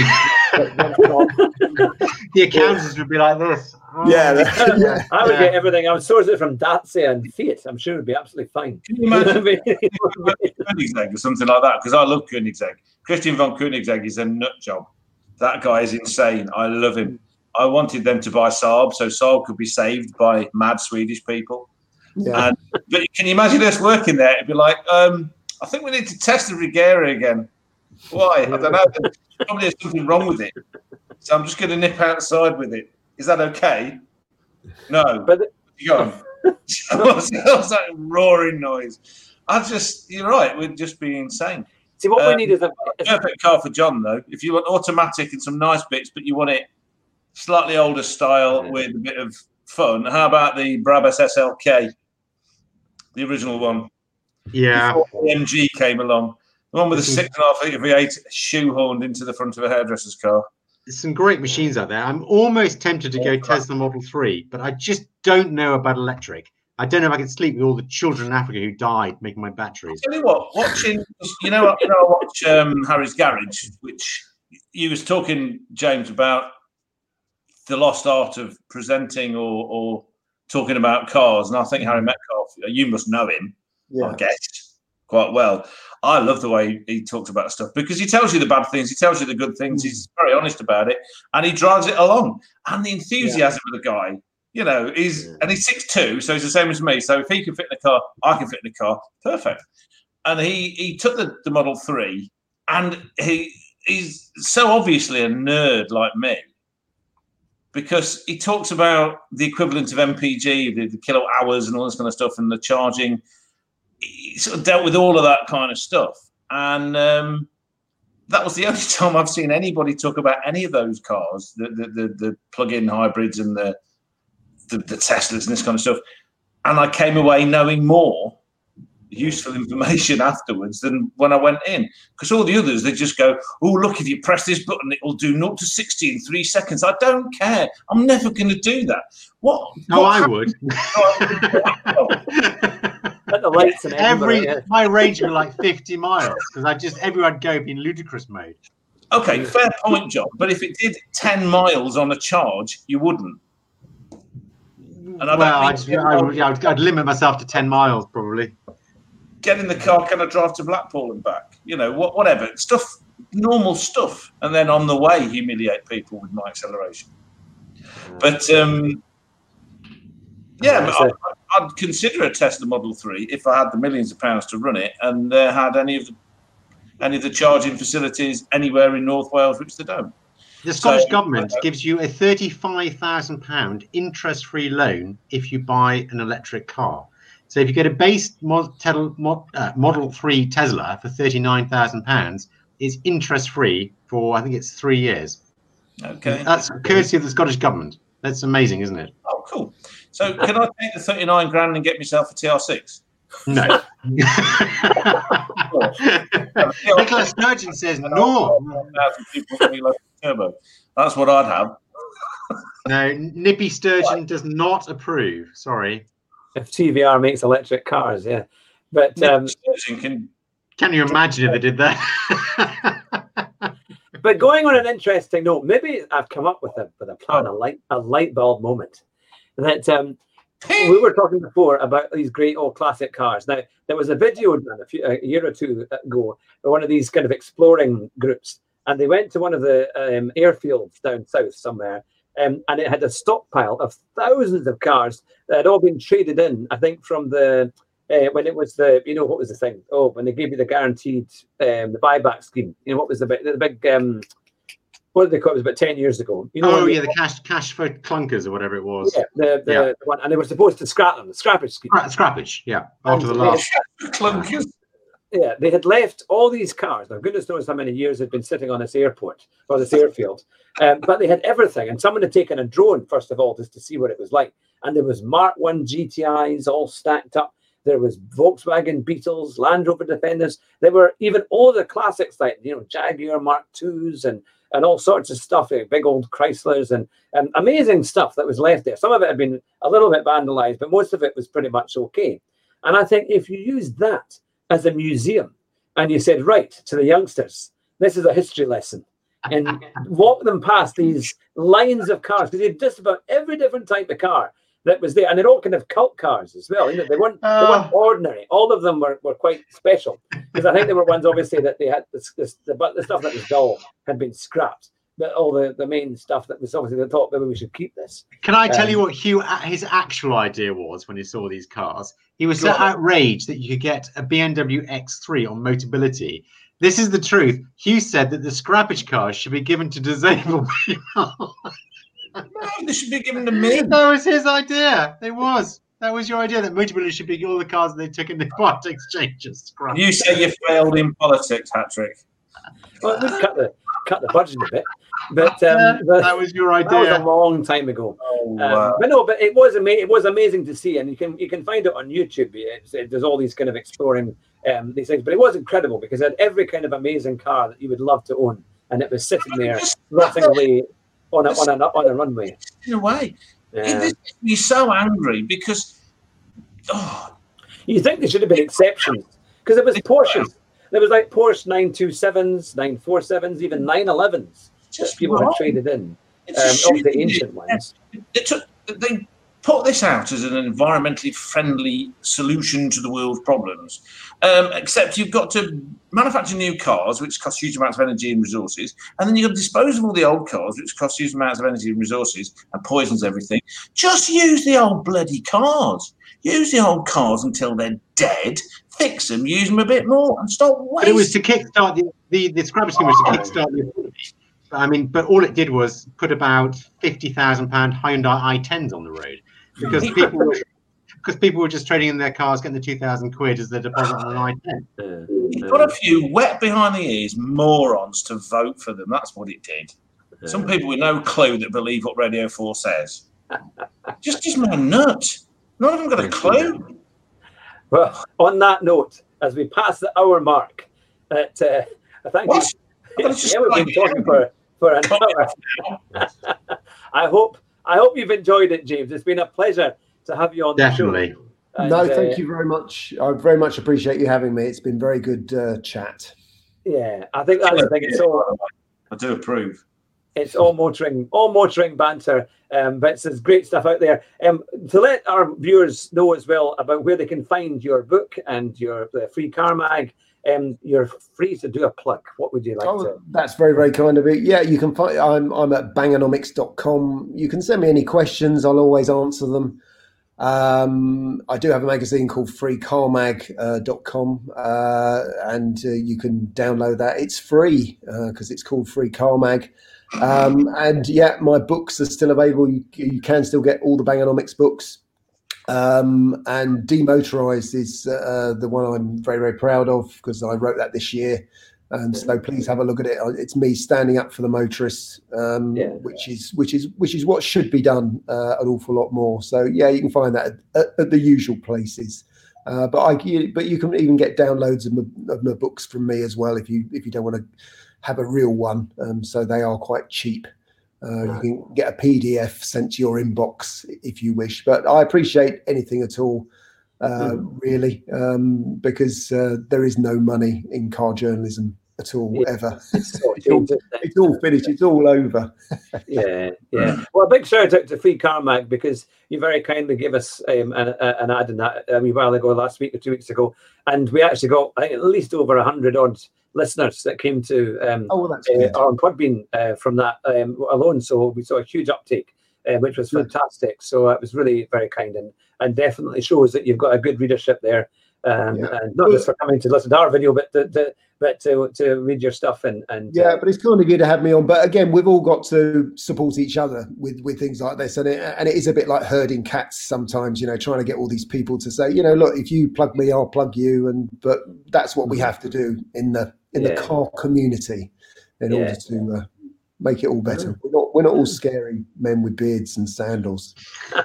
The accountants would be like this. Oh. Yeah, that- yeah. I would Yeah. get everything. I would source it from Dacia and Fiat. I'm sure it'd be absolutely fine. Can you imagine Koenigsegg or something like that? Because I love Koenigsegg. Christian von Koenigsegg is a nut job. That guy is insane. I love him. I wanted them to buy Saab so Saab could be saved by mad Swedish people. Yeah. And, but can you imagine us working there? It'd be like, um, I think we need to test the Regera again. Why? I don't know. Probably there's something wrong with it. So I'm just going to nip outside with it. Is that okay? No. But the- You go on. What's that roaring noise? I just, you're right. We'd just be insane. see, what Uh, we need is a. Perfect car for John, though. If you want automatic and some nice bits, but you want it slightly older style Yeah. with a bit of fun, how about the Brabus S L K, the original one? Yeah. Before the M G came along, the one with a This is- six and a half litre V eight shoehorned into the front of a hairdresser's car. There's some great machines out there. I'm almost tempted to go Tesla Model three, but I just don't know about electric. I don't know if I can sleep with all the children in Africa who died making my batteries. Tell you what, watching, you know, you know, I watch um, Harry's Garage, which you was talking, James, about the lost art of presenting or, or talking about cars, and I think Harry Metcalf, you must know him, Yeah. I guess, quite well. I love the way he talks about stuff because he tells you the bad things, he tells you the good things, he's very honest about it, and he drives it along. And the enthusiasm of the guy, you know, is Yeah. and he's six two, so he's the same as me. So if he can fit in a car, I can fit in a car. Perfect. And he he took the, the Model three, and he he's so obviously a nerd like me because he talks about the equivalent of M P G, the, the kilowatt hours and all this kind of stuff, and the charging. He sort of dealt with all of that kind of stuff. And um, that was the only time I've seen anybody talk about any of those cars, the the, the, the plug-in hybrids and the, the the Teslas and this kind of stuff. And I came away knowing more, useful information afterwards than when I went in. Because all the others, they just go, oh, look, if you press this button, it will do zero to sixty in three seconds. I don't care. I'm never going to do that. What? No, what I would. At the lights and Every yeah. my range was like fifty miles because I just everywhere I'd go be in ludicrous mode. Okay, fair point, John. But if it did ten miles on a charge, you wouldn't. And I well, I'd, I would, yeah, I'd, I'd limit myself to ten miles probably. Get in the car, can I drive to Blackpool and back? You know, what, whatever. Stuff, normal stuff. And then on the way, humiliate people with my acceleration. But, um, yeah, but I'd, I'd consider a Tesla Model three if I had the millions of pounds to run it and uh, had any of the any of the charging facilities anywhere in North Wales, which they don't. The Scottish so, government uh, gives you a thirty-five thousand pounds interest-free loan if you buy an electric car. So if you get a base Model, uh, Model three Tesla for thirty-nine thousand pounds, it's interest-free for, I think it's three years. Okay. That's courtesy of the Scottish government. That's amazing, isn't it? Oh, cool. So can I take the thirty-nine grand and get myself a T R six? No. Nicola Sturgeon says no. Turbo. That's what I'd have. No, Nippy Sturgeon does not approve. Sorry. If T V R makes electric cars, yeah. But um, can can you imagine if they did that? But going on an interesting note, maybe I've come up with a with a plan, a light a light bulb moment. That um, we were talking before about these great old classic cars. Now there was a video done a, few, a year or two ago by one of these kind of exploring groups, and they went to one of the um, airfields down south somewhere. Um, and it had a stockpile of thousands of cars that had all been traded in, I think, from the, uh, when it was the, you know, what was the thing? Oh, when they gave you the guaranteed, um, the buyback scheme. You know, what was the big, the big um, what did they call it? It was about ten years ago. You know, oh, yeah, they, the cash cash for clunkers or whatever it was. Yeah, the, the, yeah. the one, and they were supposed to scrap them, the scrappage scheme. Scra- scrappage, yeah, after the last. Clunkers. Yeah, they had left all these cars. Now, goodness knows how many years they'd been sitting on this airport or this airfield. Um, but they had everything. And someone had taken a drone, first of all, just to see what it was like. And there was Mark one G T Is all stacked up. There was Volkswagen Beetles, Land Rover Defenders. There were even all the classics like, you know, Jaguar Mark twos and, and all sorts of stuff, like big old Chryslers and, and amazing stuff that was left there. Some of it had been a little bit vandalized, but most of it was pretty much okay. And I think if you use that as a museum and you said, right, to the youngsters, this is a history lesson, and walk them past these lines of cars, because they had just about every different type of car that was there, and they're all kind of cult cars as well. You know, they weren't, uh, they weren't ordinary. All of them were, were quite special, because I think there were ones, obviously, that they had this, this, the, the stuff that was dull had been scrapped. But all the, the main stuff that was obviously the top, maybe we should keep this. Can I tell um, you what Hugh, his actual idea was when he saw these cars? He was so outraged that you could get a B M W X three on Motability. This is the truth. Hugh said that the scrappage cars should be given to disabled people. No, they should be given to me. That was his idea. It was. That was your idea, that Motability should be all the cars they took in the part exchanges. Scrap. You say you failed in politics, Patrick. Well, we'd cut the cut the budget a bit, but um, yeah, the, that was your idea. That was a long time ago. Oh, um, wow. But no, but it was ama- It was amazing to see, and you can you can find it on YouTube. It's, it, there's all these kind of exploring um, these things, but it was incredible because it had every kind of amazing car that you would love to own, and it was sitting there rotting away on a on a on a runway. In a way, Yeah. it makes me so angry because oh, You think there should have been exceptions because it was Porsches. There was like Porsche nine twenty-sevens, nine forty-sevens, even nine elevens that people had traded in. It's Um, a of the shame. ancient ones. It took, they put this out as an environmentally friendly solution to the world's problems. Um, except you've got to manufacture new cars, which cost huge amounts of energy and resources, and then you've got to dispose of all the old cars, which cost huge amounts of energy and resources and poisons everything. Just use the old bloody cars. Use the old cars until they're dead. Fix them, use them a bit more, and stop wasting. But it was to kickstart the the, the scrappage scheme was to kickstart the economy. I mean, but all it did was put about fifty thousand pound Hyundai i tens on the road because people were because people were just trading in their cars, getting the two thousand quid as their deposit on an i ten. It got a few wet behind the ears morons to vote for them. That's what it did. Some people with no clue that believe what Radio four says. Just, just my nut. None of them got a clue. Well, on that note, as we pass the hour mark, at, uh, thank What? you. That's just Yeah, we've like- been talking for, for an hour. I hope I hope you've enjoyed it, James. It's been a pleasure to have you on Definitely. the show. And, no, thank uh, you very much. I very much appreciate you having me. It's been very good uh, chat. Yeah, I think that's the thing. It's all I do approve. it's all motoring, all motoring banter. Um, but there's great stuff out there. Um, to let our viewers know as well about where they can find your book and your the free car mag. Um, you're free to do a plug. What would you like Oh, to? that's very, very kind of it. Yeah, you can find. I'm I'm at bangonomics dot com. You can send me any questions. I'll always answer them. Um, I do have a magazine called free car mag dot com, uh, and uh, you can download that. It's free because uh, it's called Free Car Mag. Um, and yeah, my books are still available. You, you can still get all the Bangonomics books. Um, and Demotorized is uh, the one I'm very, very proud of because I wrote that this year. And so please have a look at it. It's me standing up for the motorists, um, Yeah. which is which is which is what should be done uh, an awful lot more. So yeah, you can find that at, at the usual places. Uh, but I you, but you can even get downloads of my, of my books from me as well if you if you don't want to have a real one. Um, so they are quite cheap. Uh, you can get a P D F sent to your inbox if you wish. But I appreciate anything at all. Uh, Mm. really, um, because uh, there is no money in car journalism at all, Yeah. ever. It's all It's all, changed, isn't it? it's all finished. It's all over. Yeah, yeah. Well, a big shout out to Free Car Mag because you very kindly gave us um, an, an ad in that a wee while ago, last week or two weeks ago, and we actually got I think, at least over a hundred odd listeners that came to um, Oh, well, that's uh, good. on Podbean uh, from that um, alone. So we saw a huge uptake, uh, which was Good. fantastic. So it was really very kind and and definitely shows that you've got a good readership there. Um, Yeah. And not just for coming to listen to our video, but to, to but to, to read your stuff and and Yeah, uh, but it's kind of good to have me on. But again, we've all got to support each other with, with things like this. And it, and it is a bit like herding cats sometimes, you know, trying to get all these people to say, you know, look, if you plug me, I'll plug you. And but that's what we have to do in the in Yeah. the car community in Yeah. order to uh, make it all better. We're not, we're not all scary men with beards and sandals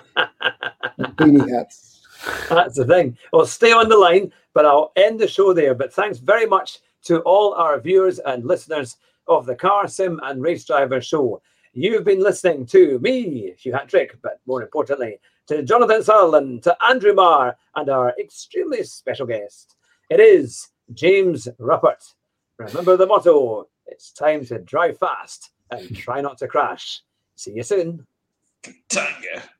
and beanie hats. That's the thing. Well, stay on the line, but I'll end the show there. But thanks very much to all our viewers and listeners of the Car Sim and Race Driver Show. You've been listening to me, Hugh Hattrick, but more importantly, to Jonathan Sutherland, to Andrew Marr, and our extremely special guest. It is James Ruppert. Remember the motto, it's time to drive fast and try not to crash. See you soon. Tanga.